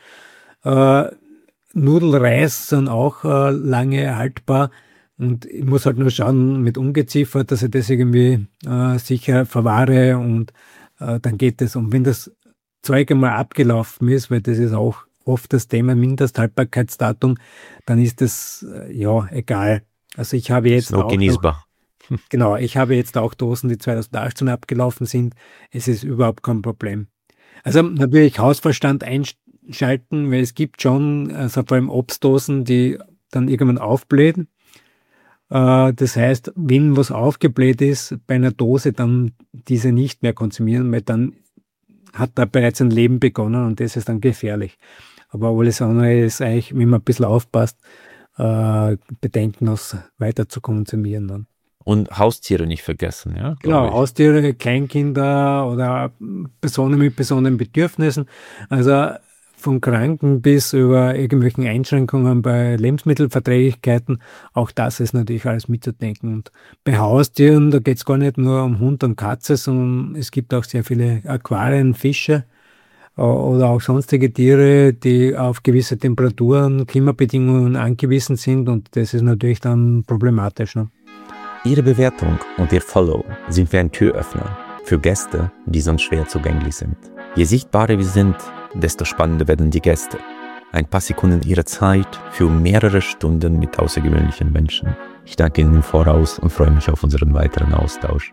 Nudelreis sind auch lange haltbar und ich muss halt nur schauen mit Ungeziefer, dass ich das irgendwie sicher verwahre und dann geht es. Und wenn das Zeug einmal abgelaufen ist, weil das ist auch oft das Thema Mindesthaltbarkeitsdatum, dann ist das ja egal. Also ich habe jetzt auch genießbar. Genau, ich habe jetzt auch Dosen, die 2018 abgelaufen sind. Es ist überhaupt kein Problem. Also natürlich Hausverstand einschalten, weil es gibt schon, also vor allem Obstdosen, die dann irgendwann aufblähen. Das heißt, wenn was aufgebläht ist bei einer Dose, dann diese nicht mehr konsumieren, weil dann hat da bereits ein Leben begonnen und das ist dann gefährlich. Aber alles andere ist eigentlich, wenn man ein bisschen aufpasst, bedenkenlos weiter zu konsumieren dann. Und Haustiere nicht vergessen, ja? Genau, Haustiere, Kleinkinder oder Personen mit besonderen Bedürfnissen. Also von Kranken bis über irgendwelchen Einschränkungen bei Lebensmittelverträglichkeiten. Auch das ist natürlich alles mitzudenken. Und bei Haustieren, da geht es gar nicht nur um Hund und Katze, sondern es gibt auch sehr viele Aquarien, Fische oder auch sonstige Tiere, die auf gewisse Temperaturen, Klimabedingungen angewiesen sind. Und das ist natürlich dann problematisch. Ne? Ihre Bewertung und Ihr Follow sind wie ein Türöffner für Gäste, die sonst schwer zugänglich sind. Je sichtbarer wir sind, desto spannender werden die Gäste. Ein paar Sekunden Ihrer Zeit für mehrere Stunden mit außergewöhnlichen Menschen. Ich danke Ihnen im Voraus und freue mich auf unseren weiteren Austausch.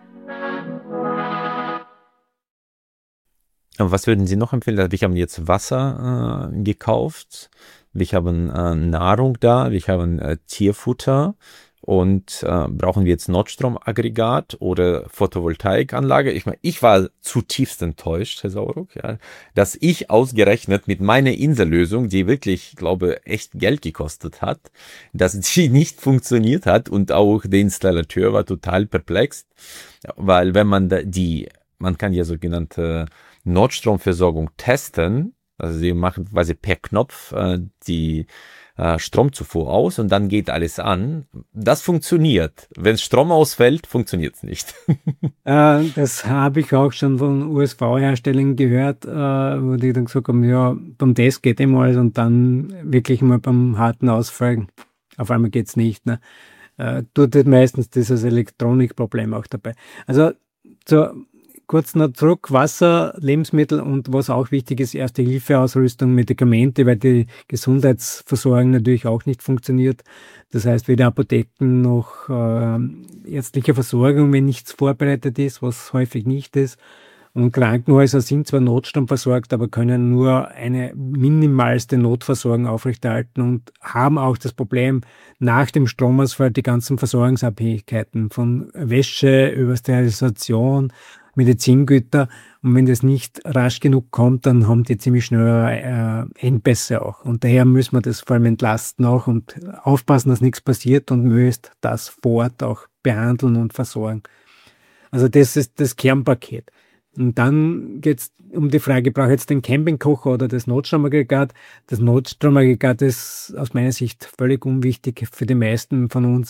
Was würden Sie noch empfehlen? Wir haben jetzt Wasser gekauft, wir haben Nahrung da, wir haben Tierfutter. Und brauchen wir jetzt Notstromaggregat oder Photovoltaikanlage? Ich war zutiefst enttäuscht, Herr Sauruck, ja, dass ich ausgerechnet mit meiner Insellösung, die wirklich, glaube echt Geld gekostet hat, dass die nicht funktioniert hat und auch der Installateur war total perplex, weil wenn man man kann ja sogenannte Notstromversorgung testen, also sie machen quasi per Knopf die Stromzufuhr aus und dann geht alles an. Das funktioniert. Wenn Strom ausfällt, funktioniert es nicht. Das habe ich auch schon von USV-Herstellern gehört, wo die dann gesagt haben, ja, beim Test geht immer alles und dann wirklich mal beim harten Ausfall, auf einmal geht's nicht. Ne? Tut meistens dieses Elektronikproblem auch dabei. Also kurz noch zurück, Wasser, Lebensmittel und was auch wichtig ist, Erste-Hilfe-Ausrüstung, Medikamente, weil die Gesundheitsversorgung natürlich auch nicht funktioniert. Das heißt, weder Apotheken noch ärztliche Versorgung, wenn nichts vorbereitet ist, was häufig nicht ist. Und Krankenhäuser sind zwar notstromversorgt, aber können nur eine minimalste Notversorgung aufrechterhalten und haben auch das Problem, nach dem Stromausfall die ganzen Versorgungsabhängigkeiten von Wäsche über Sterilisation, Medizingüter. Und wenn das nicht rasch genug kommt, dann haben die ziemlich schnell Engpässe auch. Und daher müssen wir das vor allem entlasten auch und aufpassen, dass nichts passiert und möglichst das vor Ort auch behandeln und versorgen. Also das ist das Kernpaket. Und dann geht es um die Frage, brauche ich jetzt den Campingkocher oder das Notstromaggregat? Das Notstromaggregat ist aus meiner Sicht völlig unwichtig für die meisten von uns,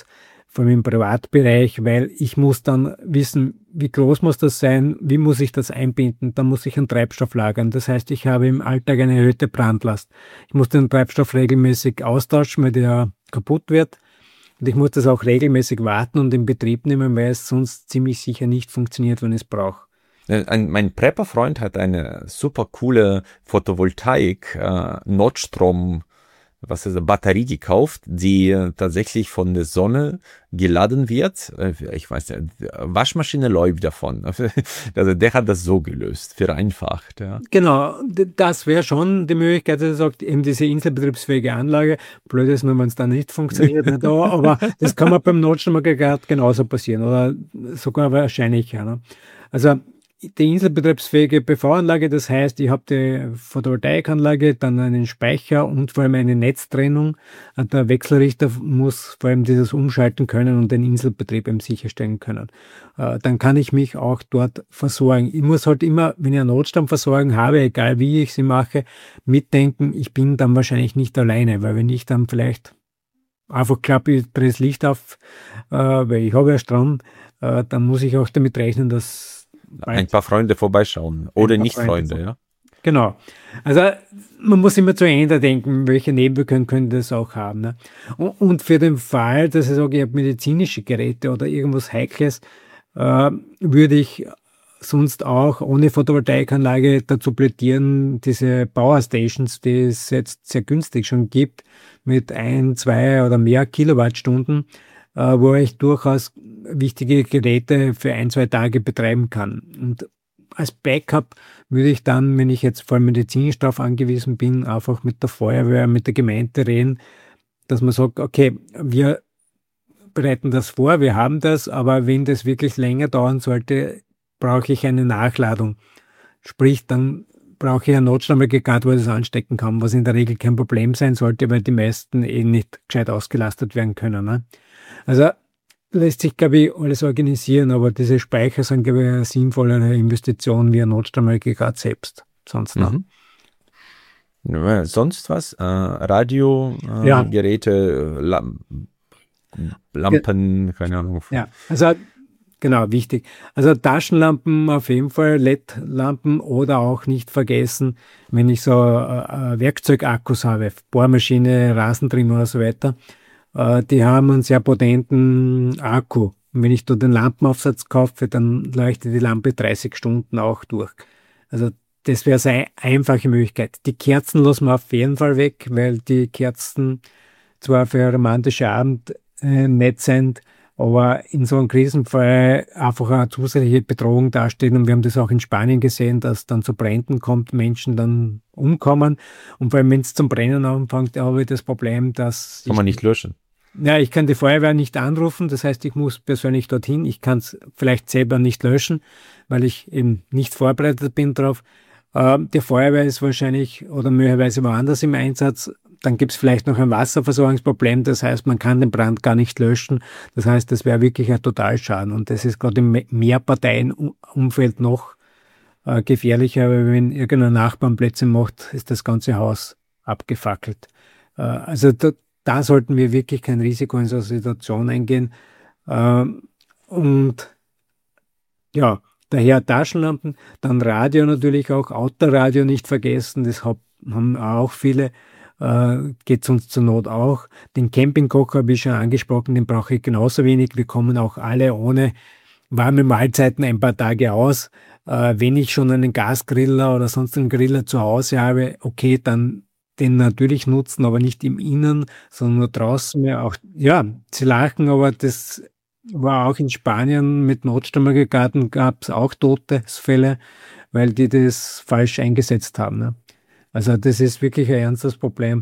vor allem im Privatbereich, weil ich muss dann wissen, wie groß muss das sein, wie muss ich das einbinden, dann muss ich einen Treibstoff lagern. Das heißt, ich habe im Alltag eine erhöhte Brandlast. Ich muss den Treibstoff regelmäßig austauschen, weil der kaputt wird. Und ich muss das auch regelmäßig warten und in Betrieb nehmen, weil es sonst ziemlich sicher nicht funktioniert, wenn ich es brauche. Mein Prepper-Freund hat eine super coole Photovoltaik, Notstrom, Batterie gekauft, die tatsächlich von der Sonne geladen wird. Ich weiß nicht, Waschmaschine läuft davon. Also der hat das so gelöst, vereinfacht. Ja. Genau, das wäre schon die Möglichkeit, dass er sagt, eben diese inselbetriebsfähige Anlage, blöd ist nur, wenn es dann nicht funktioniert, nicht da, aber das kann man beim Notstromaggregat genauso passieren oder sogar wahrscheinlich. Ja, ne? Also die inselbetriebsfähige PV-Anlage, das heißt, ich habe die Photovoltaikanlage, dann einen Speicher und vor allem eine Netztrennung. Der Wechselrichter muss vor allem dieses umschalten können und den Inselbetrieb eben sicherstellen können. Dann kann ich mich auch dort versorgen. Ich muss halt immer, wenn ich eine Notstromversorgung habe, egal wie ich sie mache, mitdenken, ich bin dann wahrscheinlich nicht alleine, weil wenn ich dann vielleicht einfach klappe ich das Licht auf, weil ich habe ja Strom, dann muss ich auch damit rechnen, dass ein paar Freunde vorbeischauen oder nicht Freunde, ja. Genau. Also man muss immer zu Ende denken, welche Nebenwirkungen können das auch haben. Ne? Und für den Fall, dass ich sage, ich habe medizinische Geräte oder irgendwas Heikles, würde ich sonst auch ohne Photovoltaikanlage dazu plädieren, diese Powerstations, die es jetzt sehr günstig schon gibt, mit 1, 2 oder mehr Kilowattstunden, wo ich durchaus wichtige Geräte für 1, 2 Tage betreiben kann. Und als Backup würde ich dann, wenn ich jetzt vor allem medizinisch darauf angewiesen bin, einfach mit der Feuerwehr, mit der Gemeinde reden, dass man sagt, okay, wir bereiten das vor, wir haben das, aber wenn das wirklich länger dauern sollte, brauche ich eine Nachladung. Sprich, dann brauche ich ein Notstromaggregat, wo ich das anstecken kann, was in der Regel kein Problem sein sollte, weil die meisten nicht gescheit ausgelastet werden können. Ne? Also lässt sich, glaube ich, alles organisieren, aber diese Speicher sind, glaube ich, eine sinnvollere Investition wie ein Notstromaggregat selbst. Sonst noch. Ja, sonst was? Radio, Geräte, Lampen, keine Ahnung. Ja, also genau, wichtig. Also Taschenlampen auf jeden Fall, LED-Lampen oder auch nicht vergessen, wenn ich so Werkzeugakkus habe, Bohrmaschine, Rasentrimmer oder so weiter, die haben einen sehr potenten Akku. Und wenn ich da den Lampenaufsatz kaufe, dann leuchtet die Lampe 30 Stunden auch durch. Also das wäre so eine einfache Möglichkeit. Die Kerzen lassen wir auf jeden Fall weg, weil die Kerzen zwar für ein romantische Abend nett sind, aber in so einem Krisenfall einfach eine zusätzliche Bedrohung darstellen. Und wir haben das auch in Spanien gesehen, dass dann zu Bränden kommt, Menschen dann umkommen. Und vor allem, wenn es zum Brennen anfängt, habe ich das Problem, dass kann man nicht löschen. Ja, ich kann die Feuerwehr nicht anrufen. Das heißt, ich muss persönlich dorthin. Ich kann es vielleicht selber nicht löschen, weil ich eben nicht vorbereitet bin drauf. Die Feuerwehr ist wahrscheinlich oder möglicherweise woanders im Einsatz. Dann gibt es vielleicht noch ein Wasserversorgungsproblem. Das heißt, man kann den Brand gar nicht löschen. Das heißt, das wäre wirklich ein Totalschaden. Und das ist gerade im Mehrparteienumfeld noch gefährlicher, weil wenn irgendein Nachbarn Plätze macht, ist das ganze Haus abgefackelt. Also da sollten wir wirklich kein Risiko in so einer Situation eingehen. Und ja, daher Taschenlampen, dann Radio natürlich auch, Autoradio nicht vergessen, das haben auch viele, geht uns zur Not auch. Den Campingkocher habe ich schon angesprochen, den brauche ich genauso wenig. Wir kommen auch alle ohne warme Mahlzeiten ein paar Tage aus. Wenn ich schon einen Gasgriller oder sonst einen Griller zu Hause habe, okay, dann den natürlich nutzen, aber nicht im Innen, sondern nur draußen. Ja, sie lachen, aber das war auch in Spanien mit Notstromaggregaten gab es auch Todesfälle, weil die das falsch eingesetzt haben. Ne? Also das ist wirklich ein ernstes Problem.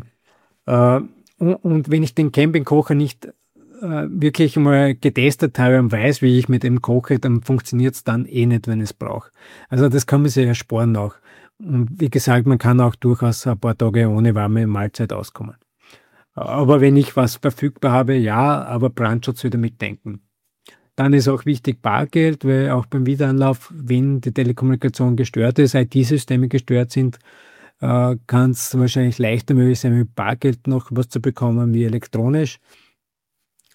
Und wenn ich den Campingkocher nicht wirklich mal getestet habe und weiß, wie ich mit dem koche, dann funktioniert es dann eh nicht, wenn ich es brauche. Also das kann man sich ersparen auch. Und wie gesagt, man kann auch durchaus ein paar Tage ohne warme Mahlzeit auskommen. Aber wenn ich was verfügbar habe, ja, aber Brandschutz wieder mitdenken. Dann ist auch wichtig Bargeld, weil auch beim Wiederanlauf, wenn die Telekommunikation gestört ist, IT-Systeme gestört sind, kann es wahrscheinlich leichter möglich sein, mit Bargeld noch was zu bekommen wie elektronisch.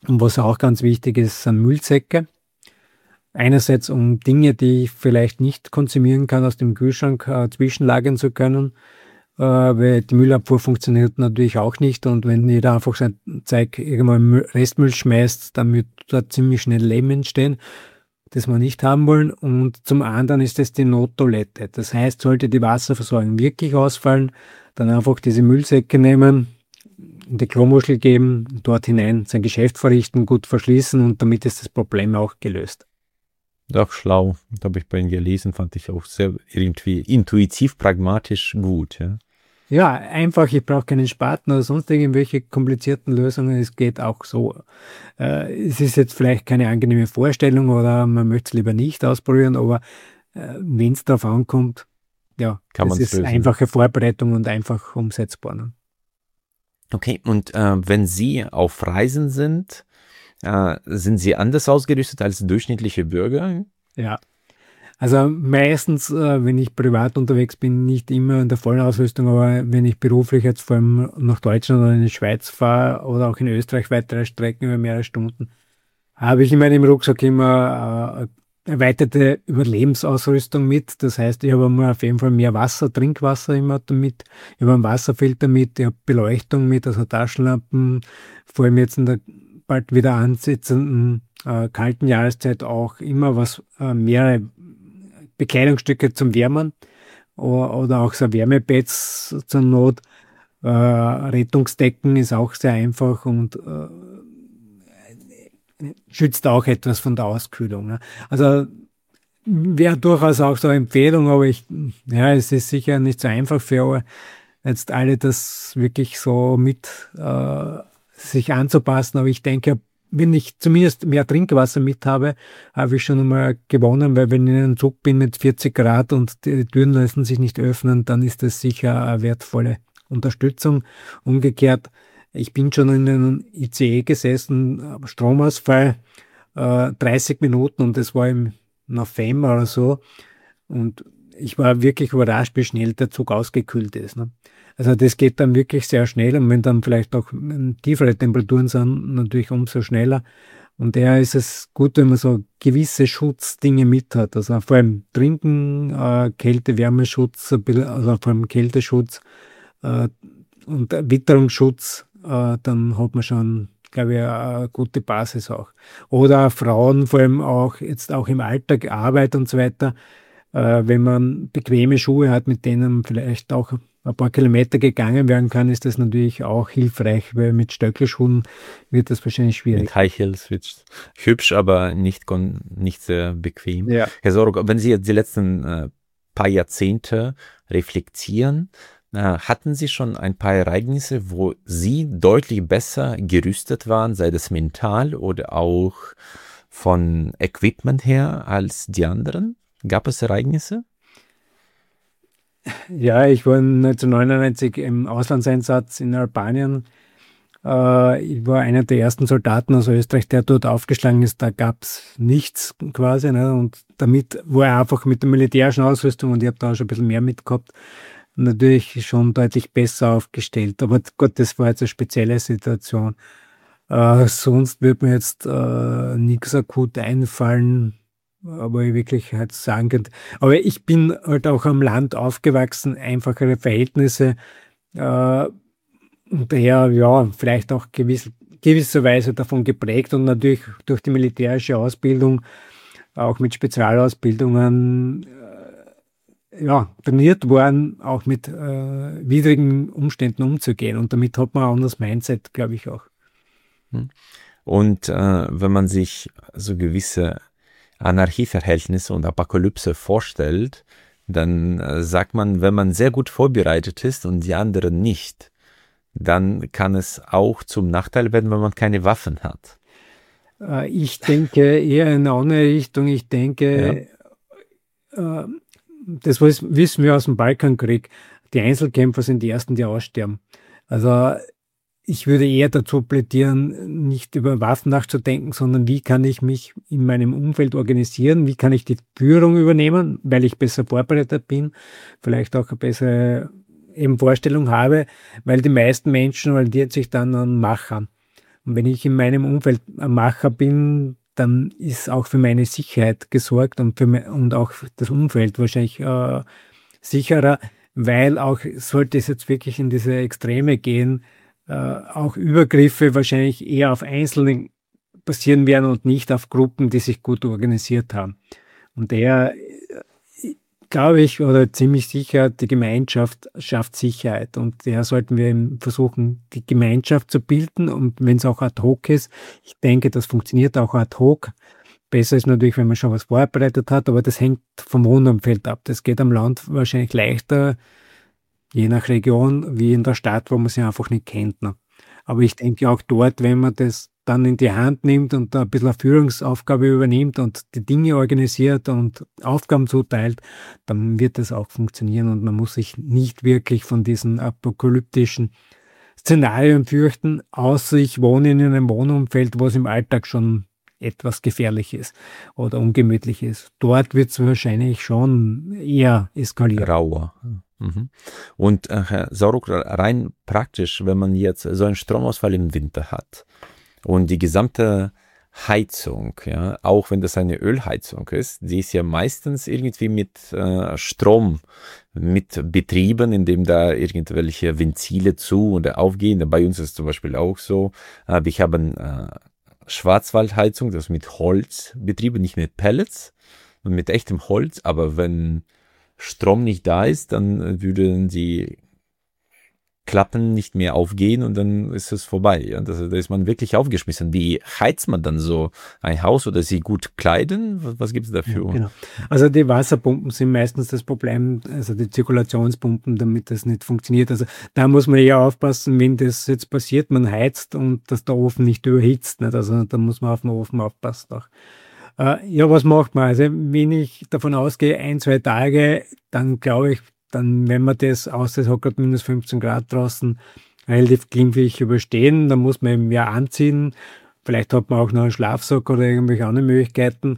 Und was auch ganz wichtig ist, sind Müllsäcke. Einerseits, um Dinge, die ich vielleicht nicht konsumieren kann, aus dem Kühlschrank zwischenlagern zu können, weil die Müllabfuhr funktioniert natürlich auch nicht. Und wenn jeder einfach sein Zeug irgendwann im Restmüll schmeißt, dann wird dort ziemlich schnell Lehm entstehen, das wir nicht haben wollen. Und zum anderen ist es die Nottoilette. Das heißt, sollte die Wasserversorgung wirklich ausfallen, dann einfach diese Müllsäcke nehmen, in die Klomuschel geben, dort hinein sein Geschäft verrichten, gut verschließen und damit ist das Problem auch gelöst. Doch schlau. Da habe ich bei Ihnen gelesen, fand ich auch sehr irgendwie intuitiv, pragmatisch gut. Ja, ja, einfach, ich brauche keinen Spaten oder sonst irgendwelche komplizierten Lösungen, es geht auch so. Es ist jetzt vielleicht keine angenehme Vorstellung oder man möchte es lieber nicht ausprobieren, aber wenn es darauf ankommt, ja, kann man es es ist lösen. einfache Vorbereitung und einfach umsetzbar. Ne? Okay, und wenn Sie auf Reisen sind Sie anders ausgerüstet als durchschnittliche Bürger? Ja, also meistens, wenn ich privat unterwegs bin, nicht immer in der vollen Ausrüstung, aber wenn ich beruflich jetzt vor allem nach Deutschland oder in die Schweiz fahre oder auch in Österreich weitere Strecken über mehrere Stunden, habe ich in meinem Rucksack immer erweiterte Überlebensausrüstung mit. Das heißt, ich habe immer auf jeden Fall mehr Wasser, Trinkwasser immer damit. Ich habe einen Wasserfilter mit, ich habe Beleuchtung mit, also Taschenlampen, vor allem jetzt in der bald wieder ansitzenden kalten Jahreszeit auch immer mehrere Bekleidungsstücke zum Wärmen oder auch so Wärmepads zur Not. Rettungsdecken ist auch sehr einfach und schützt auch etwas von der Auskühlung. Ne? Also wäre durchaus auch so eine Empfehlung, aber es ist sicher nicht so einfach für jetzt alle das wirklich so mit sich anzupassen, aber ich denke, wenn ich zumindest mehr Trinkwasser mit habe, habe ich schon einmal gewonnen, weil wenn ich in einem Zug bin mit 40 Grad und die Türen lassen sich nicht öffnen, dann ist das sicher eine wertvolle Unterstützung. Umgekehrt, ich bin schon in einem ICE gesessen, Stromausfall, 30 Minuten und das war im November oder so und ich war wirklich überrascht, wie schnell der Zug ausgekühlt ist. Ne? Also das geht dann wirklich sehr schnell und wenn dann vielleicht auch tiefere Temperaturen sind, natürlich umso schneller. Und daher ist es gut, wenn man so gewisse Schutzdinge mit hat. Also vor allem Trinken, Kälte, Wärmeschutz, also vor allem Kälteschutz und Witterungsschutz, dann hat man schon, glaube ich, eine gute Basis auch. Oder Frauen, vor allem auch jetzt auch im Alltag, Arbeit und so weiter, wenn man bequeme Schuhe hat, mit denen vielleicht auch ein paar Kilometer gegangen werden kann, ist das natürlich auch hilfreich, weil mit Stöckelschuhen wird das wahrscheinlich schwierig. Mit High Heels wird hübsch, aber nicht sehr bequem. Ja. Herr Sorg, wenn Sie jetzt die letzten paar Jahrzehnte reflektieren, hatten Sie schon ein paar Ereignisse, wo Sie deutlich besser gerüstet waren, sei das mental oder auch von Equipment her als die anderen? Gab es Ereignisse? Ja, ich war 1999 im Auslandseinsatz in Albanien. Ich war einer der ersten Soldaten aus Österreich, der dort aufgeschlagen ist. Da gab es nichts quasi. Ne? Und damit war er einfach mit der militärischen Ausrüstung und ich habe da auch schon ein bisschen mehr mitgehabt, natürlich schon deutlich besser aufgestellt. Aber Gott, das war jetzt eine spezielle Situation. Sonst wird mir jetzt nichts akut einfallen, aber ich wirklich halt sagen könnte. Aber ich bin halt auch am Land aufgewachsen, einfachere Verhältnisse und daher ja vielleicht auch gewisserweise davon geprägt und natürlich durch die militärische Ausbildung, auch mit Spezialausbildungen, trainiert worden, auch mit widrigen Umständen umzugehen und damit hat man ein anderes Mindset, glaube ich auch. Und wenn man sich so gewisse Anarchieverhältnisse und Apokalypse vorstellt, dann sagt man, wenn man sehr gut vorbereitet ist und die anderen nicht, dann kann es auch zum Nachteil werden, wenn man keine Waffen hat. Ich denke eher in eine andere Richtung. Ich denke, das wissen wir aus dem Balkankrieg, die Einzelkämpfer sind die Ersten, die aussterben. Also ich würde eher dazu plädieren, nicht über Waffen nachzudenken, sondern wie kann ich mich in meinem Umfeld organisieren, wie kann ich die Führung übernehmen, weil ich besser vorbereitet bin, vielleicht auch eine bessere Vorstellung habe, weil die meisten Menschen orientieren sich dann an Machern. Und wenn ich in meinem Umfeld ein Macher bin, dann ist auch für meine Sicherheit gesorgt und auch das Umfeld wahrscheinlich sicherer, weil auch, sollte es jetzt wirklich in diese Extreme gehen, auch Übergriffe wahrscheinlich eher auf Einzelne passieren werden und nicht auf Gruppen, die sich gut organisiert haben. Und daher glaube ich oder ziemlich sicher, die Gemeinschaft schafft Sicherheit. Und daher sollten wir eben versuchen, die Gemeinschaft zu bilden. Und wenn es auch ad hoc ist, ich denke, das funktioniert auch ad hoc. Besser ist natürlich, wenn man schon was vorbereitet hat, aber das hängt vom Wohnumfeld ab. Das geht am Land wahrscheinlich leichter, je nach Region, wie in der Stadt, wo man sie einfach nicht kennt. Ne? Aber ich denke auch dort, wenn man das dann in die Hand nimmt und da ein bisschen eine Führungsaufgabe übernimmt und die Dinge organisiert und Aufgaben zuteilt, dann wird das auch funktionieren und man muss sich nicht wirklich von diesen apokalyptischen Szenarien fürchten, außer ich wohne in einem Wohnumfeld, wo es im Alltag schon etwas gefährlich ist oder ungemütlich ist. Dort wird es wahrscheinlich schon eher eskalieren. Rauer. Mhm. Und Herr Sauruck, rein praktisch, wenn man jetzt so einen Stromausfall im Winter hat und die gesamte Heizung, ja, auch wenn das eine Ölheizung ist, die ist ja meistens irgendwie mit Strom mit betrieben, indem da irgendwelche Ventile zu oder aufgehen. Bei uns ist es zum Beispiel auch so, wir haben Schwarzwaldheizung, das ist mit Holz betrieben, nicht mit Pellets und mit echtem Holz, aber wenn Strom nicht da ist, dann würden die Klappen nicht mehr aufgehen und dann ist es vorbei. Ja? Da ist man wirklich aufgeschmissen. Wie heizt man dann so ein Haus oder sie gut kleiden? Was gibt es dafür? Ja, genau. Also die Wasserpumpen sind meistens das Problem, also die Zirkulationspumpen, damit das nicht funktioniert. Also da muss man eher aufpassen, wenn das jetzt passiert, man heizt und dass der Ofen nicht überhitzt. Nicht? Also da muss man auf den Ofen aufpassen auch. Ja, was macht man? Also wenn ich davon ausgehe, 1-2 Tage, dann glaube ich, dann, wenn man das außer es hat gerade minus 15 Grad draußen relativ glimpflich überstehen, dann muss man eben mehr anziehen. Vielleicht hat man auch noch einen Schlafsack oder irgendwelche anderen Möglichkeiten.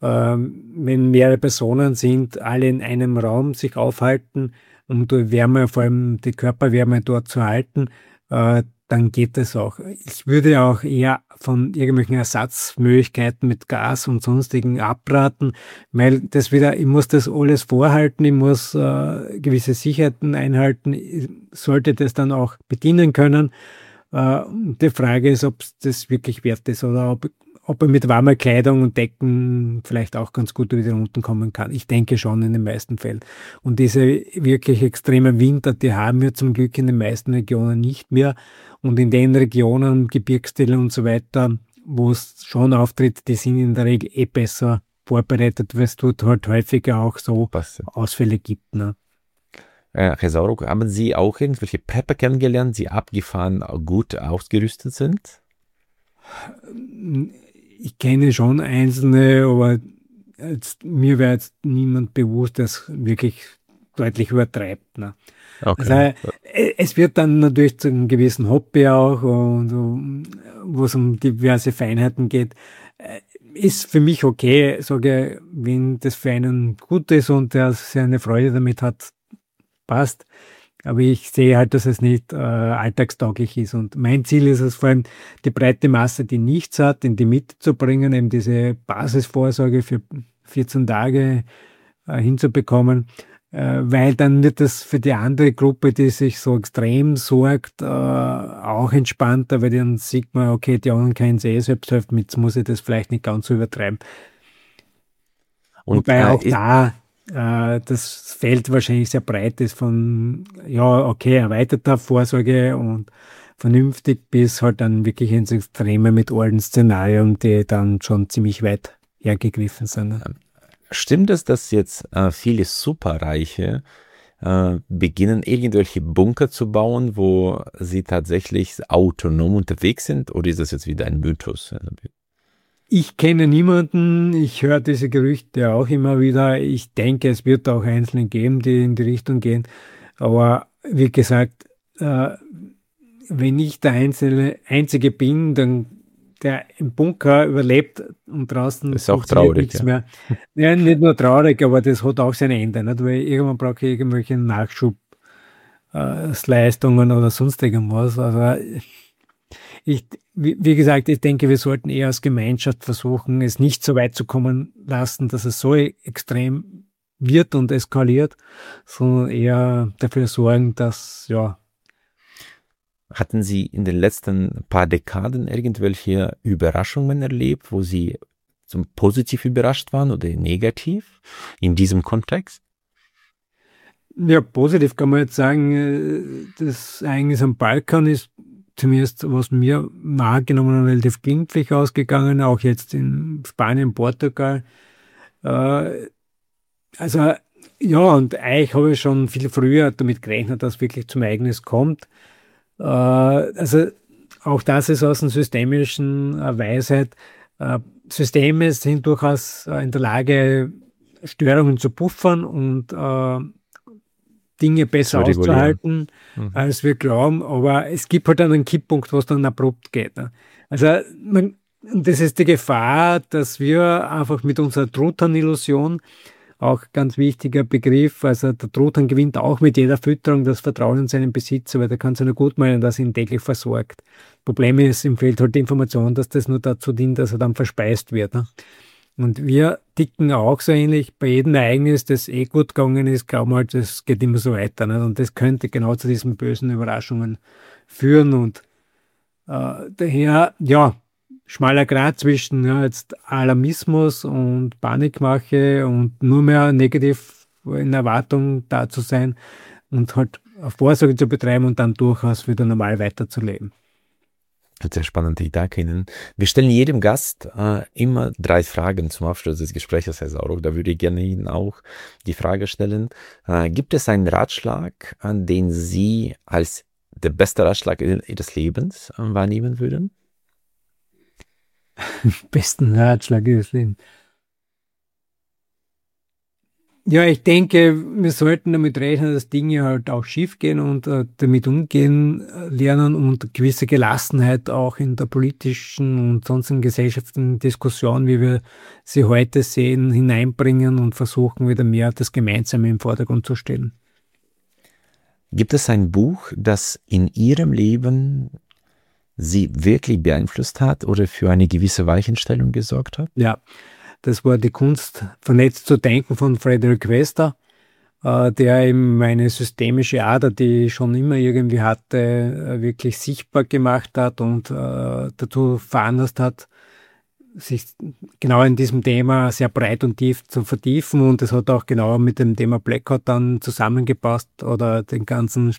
Wenn mehrere Personen sind, alle in einem Raum sich aufhalten, um die Wärme, vor allem die Körperwärme dort zu halten, dann geht das auch. Ich würde auch eher von irgendwelchen Ersatzmöglichkeiten mit Gas und sonstigen abraten, weil das wieder, ich muss das alles vorhalten, ich muss gewisse Sicherheiten einhalten, ich sollte das dann auch bedienen können. Die Frage ist, ob es das wirklich wert ist oder ob er mit warmer Kleidung und Decken vielleicht auch ganz gut wieder unten kommen kann. Ich denke schon in den meisten Fällen. Und diese wirklich extremen Winter, die haben wir zum Glück in den meisten Regionen nicht mehr. Und in den Regionen, Gebirgsteilen und so weiter, wo es schon auftritt, die sind in der Regel besser vorbereitet, weil es dort halt häufiger auch so Ausfälle gibt. Ne? Herr Sauruck, haben Sie auch irgendwelche Prepper kennengelernt, die abgefahren gut ausgerüstet sind? Ich kenne schon einzelne, aber mir wäre jetzt niemand bewusst, das wirklich deutlich übertreibt. Ne? Okay. Also, es wird dann natürlich zu einem gewissen Hobby auch, und wo es um diverse Feinheiten geht, ist für mich okay, sage, wenn das für einen gut ist und der seine Freude damit hat, passt. Aber ich sehe halt, dass es nicht alltagstauglich ist. Und mein Ziel ist es vor allem, die breite Masse, die nichts hat, in die Mitte zu bringen, eben diese Basisvorsorge für 14 Tage hinzubekommen. Weil dann wird das für die andere Gruppe, die sich so extrem sorgt, auch entspannter, weil dann sieht man, okay, die anderen können es selbst helfen, jetzt muss ich das vielleicht nicht ganz so übertreiben. Und wobei auch da das Feld wahrscheinlich sehr breit ist von, ja, okay, erweiterter Vorsorge und vernünftig bis halt dann wirklich ins Extreme mit allen Szenarien, die dann schon ziemlich weit hergegriffen sind. Stimmt es, dass jetzt viele Superreiche beginnen, irgendwelche Bunker zu bauen, wo sie tatsächlich autonom unterwegs sind, oder ist das jetzt wieder ein Mythos? Ich kenne niemanden, ich höre diese Gerüchte auch immer wieder. Ich denke, es wird auch Einzelne geben, die in die Richtung gehen. Aber wie gesagt, wenn ich der Einzige bin, dann der im Bunker überlebt und draußen ist auch traurig, nichts mehr. Ja, nicht nur traurig, aber das hat auch sein Ende, nicht? Weil irgendwann brauche ich irgendwelche Nachschubleistungen oder sonst irgendwas. Also Wie gesagt, ich denke, wir sollten eher als Gemeinschaft versuchen, es nicht so weit zu kommen lassen, dass es so extrem wird und eskaliert, sondern eher dafür sorgen, dass, ja. Hatten Sie in den letzten paar Dekaden irgendwelche Überraschungen erlebt, wo Sie zum positiv überrascht waren oder negativ in diesem Kontext? Ja, positiv kann man jetzt sagen, das Ereignis am Balkan ist zumindest, was mir wahrgenommen, relativ glimpflich ausgegangen, auch jetzt in Spanien, Portugal. Also, ja, und eigentlich habe ich schon viel früher damit gerechnet, dass wirklich zum Ereignis kommt. Also, auch das ist aus einer systemischen Weisheit. Systeme sind durchaus in der Lage, Störungen zu puffern und Dinge besser Zu regulieren. auszuhalten, als wir glauben. Aber es gibt halt einen Kipppunkt, wo es dann abrupt geht. Ne? Also das ist die Gefahr, dass wir einfach mit unserer Truthahn-Illusion, auch ganz wichtiger Begriff, also der Truthahn gewinnt auch mit jeder Fütterung das Vertrauen in seinen Besitzer, weil der kann sich nur gut meinen, dass er ihn täglich versorgt. Problem ist, ihm fehlt halt die Information, dass das nur dazu dient, dass er dann verspeist wird. Ne? Und wir ticken auch so ähnlich. Bei jedem Ereignis, das gut gegangen ist, glauben wir halt, das geht immer so weiter. Ne? Und das könnte genau zu diesen bösen Überraschungen führen. Und daher, ja, schmaler Grat zwischen jetzt Alarmismus und Panikmache und nur mehr negativ in Erwartung da zu sein und halt Vorsorge zu betreiben und dann durchaus wieder normal weiterzuleben. Sehr spannend, ich danke Ihnen. Wir stellen jedem Gast immer 3 Fragen zum Abschluss des Gesprächs, Herr Sauruck. Da würde ich gerne Ihnen auch die Frage stellen. Gibt es einen Ratschlag, an den Sie als der beste Ratschlag Ihres Lebens wahrnehmen würden? Besten Ratschlag Ihres Lebens. Ja, ich denke, wir sollten damit rechnen, dass Dinge halt auch schief gehen und damit umgehen lernen und gewisse Gelassenheit auch in der politischen und sonstigen gesellschaftlichen Diskussion, wie wir sie heute sehen, hineinbringen und versuchen wieder mehr das Gemeinsame im Vordergrund zu stellen. Gibt es ein Buch, das in Ihrem Leben Sie wirklich beeinflusst hat oder für eine gewisse Weichenstellung gesorgt hat? Ja. Das war die Kunst, vernetzt zu denken von Frederick Wester, der eben meine systemische Ader, die ich schon immer irgendwie hatte, wirklich sichtbar gemacht hat und dazu veranlasst hat, sich genau in diesem Thema sehr breit und tief zu vertiefen. Und das hat auch genau mit dem Thema Blackout dann zusammengepasst oder den ganzen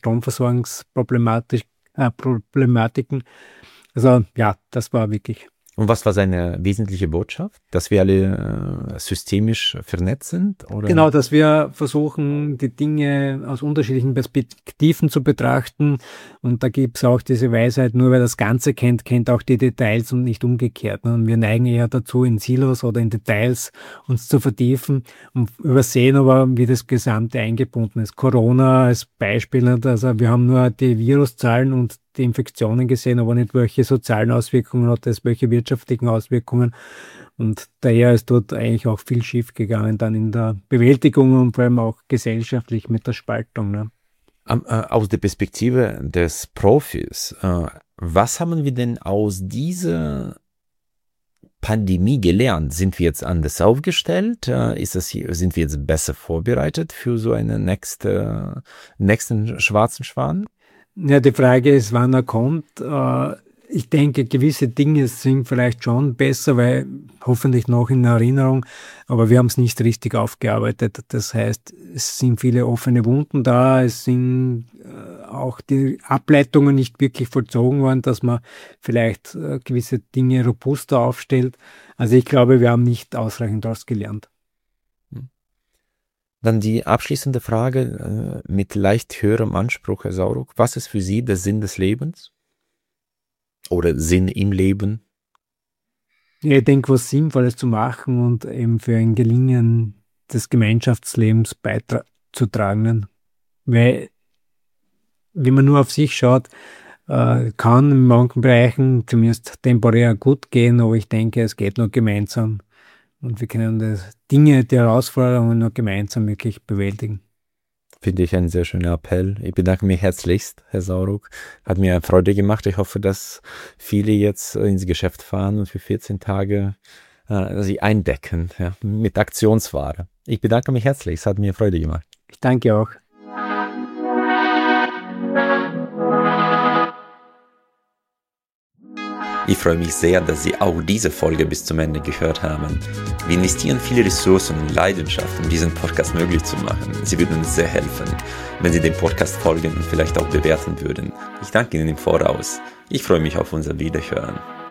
Problematiken. Also ja, das war wirklich. Und was war seine wesentliche Botschaft? Dass wir alle systemisch vernetzt sind? Oder? Genau, dass wir versuchen, die Dinge aus unterschiedlichen Perspektiven zu betrachten. Und da gibt's auch diese Weisheit, nur wer das Ganze kennt, kennt auch die Details und nicht umgekehrt. Und wir neigen eher dazu, in Silos oder in Details uns zu vertiefen und übersehen aber, wie das Gesamte eingebunden ist. Corona als Beispiel, also wir haben nur die Viruszahlen und die Infektionen gesehen, aber nicht welche sozialen Auswirkungen hat es, welche wirtschaftlichen Auswirkungen. Und daher ist dort eigentlich auch viel schief gegangen dann in der Bewältigung und vor allem auch gesellschaftlich mit der Spaltung. Ne? Aus der Perspektive des Profis, was haben wir denn aus dieser Pandemie gelernt? Sind wir jetzt anders aufgestellt? Sind wir jetzt besser vorbereitet für so einen nächsten schwarzen Schwan? Ja, die Frage ist, wann er kommt. Ich denke, gewisse Dinge sind vielleicht schon besser, weil hoffentlich noch in Erinnerung, aber wir haben es nicht richtig aufgearbeitet. Das heißt, es sind viele offene Wunden da, es sind auch die Ableitungen nicht wirklich vollzogen worden, dass man vielleicht gewisse Dinge robuster aufstellt. Also ich glaube, wir haben nicht ausreichend daraus gelernt. Dann die abschließende Frage mit leicht höherem Anspruch, Herr Sauruck. Was ist für Sie der Sinn des Lebens? Oder Sinn im Leben? Ja, ich denke, was Sinnvolles zu machen und eben für ein Gelingen des Gemeinschaftslebens beizutragen. Weil, wenn man nur auf sich schaut, kann in manchen Bereichen zumindest temporär gut gehen, aber ich denke, es geht nur gemeinsam. Und wir können die Herausforderungen nur gemeinsam wirklich bewältigen. Finde ich ein sehr schöner Appell. Ich bedanke mich herzlichst, Herr Sauruck. Hat mir Freude gemacht. Ich hoffe, dass viele jetzt ins Geschäft fahren und für 14 Tage sie eindecken, ja, mit Aktionsware. Ich bedanke mich herzlich. Es hat mir Freude gemacht. Ich danke auch. Ich freue mich sehr, dass Sie auch diese Folge bis zum Ende gehört haben. Wir investieren viele Ressourcen und Leidenschaft, um diesen Podcast möglich zu machen. Sie würden uns sehr helfen, wenn Sie dem Podcast folgen und vielleicht auch bewerten würden. Ich danke Ihnen im Voraus. Ich freue mich auf unser Wiederhören.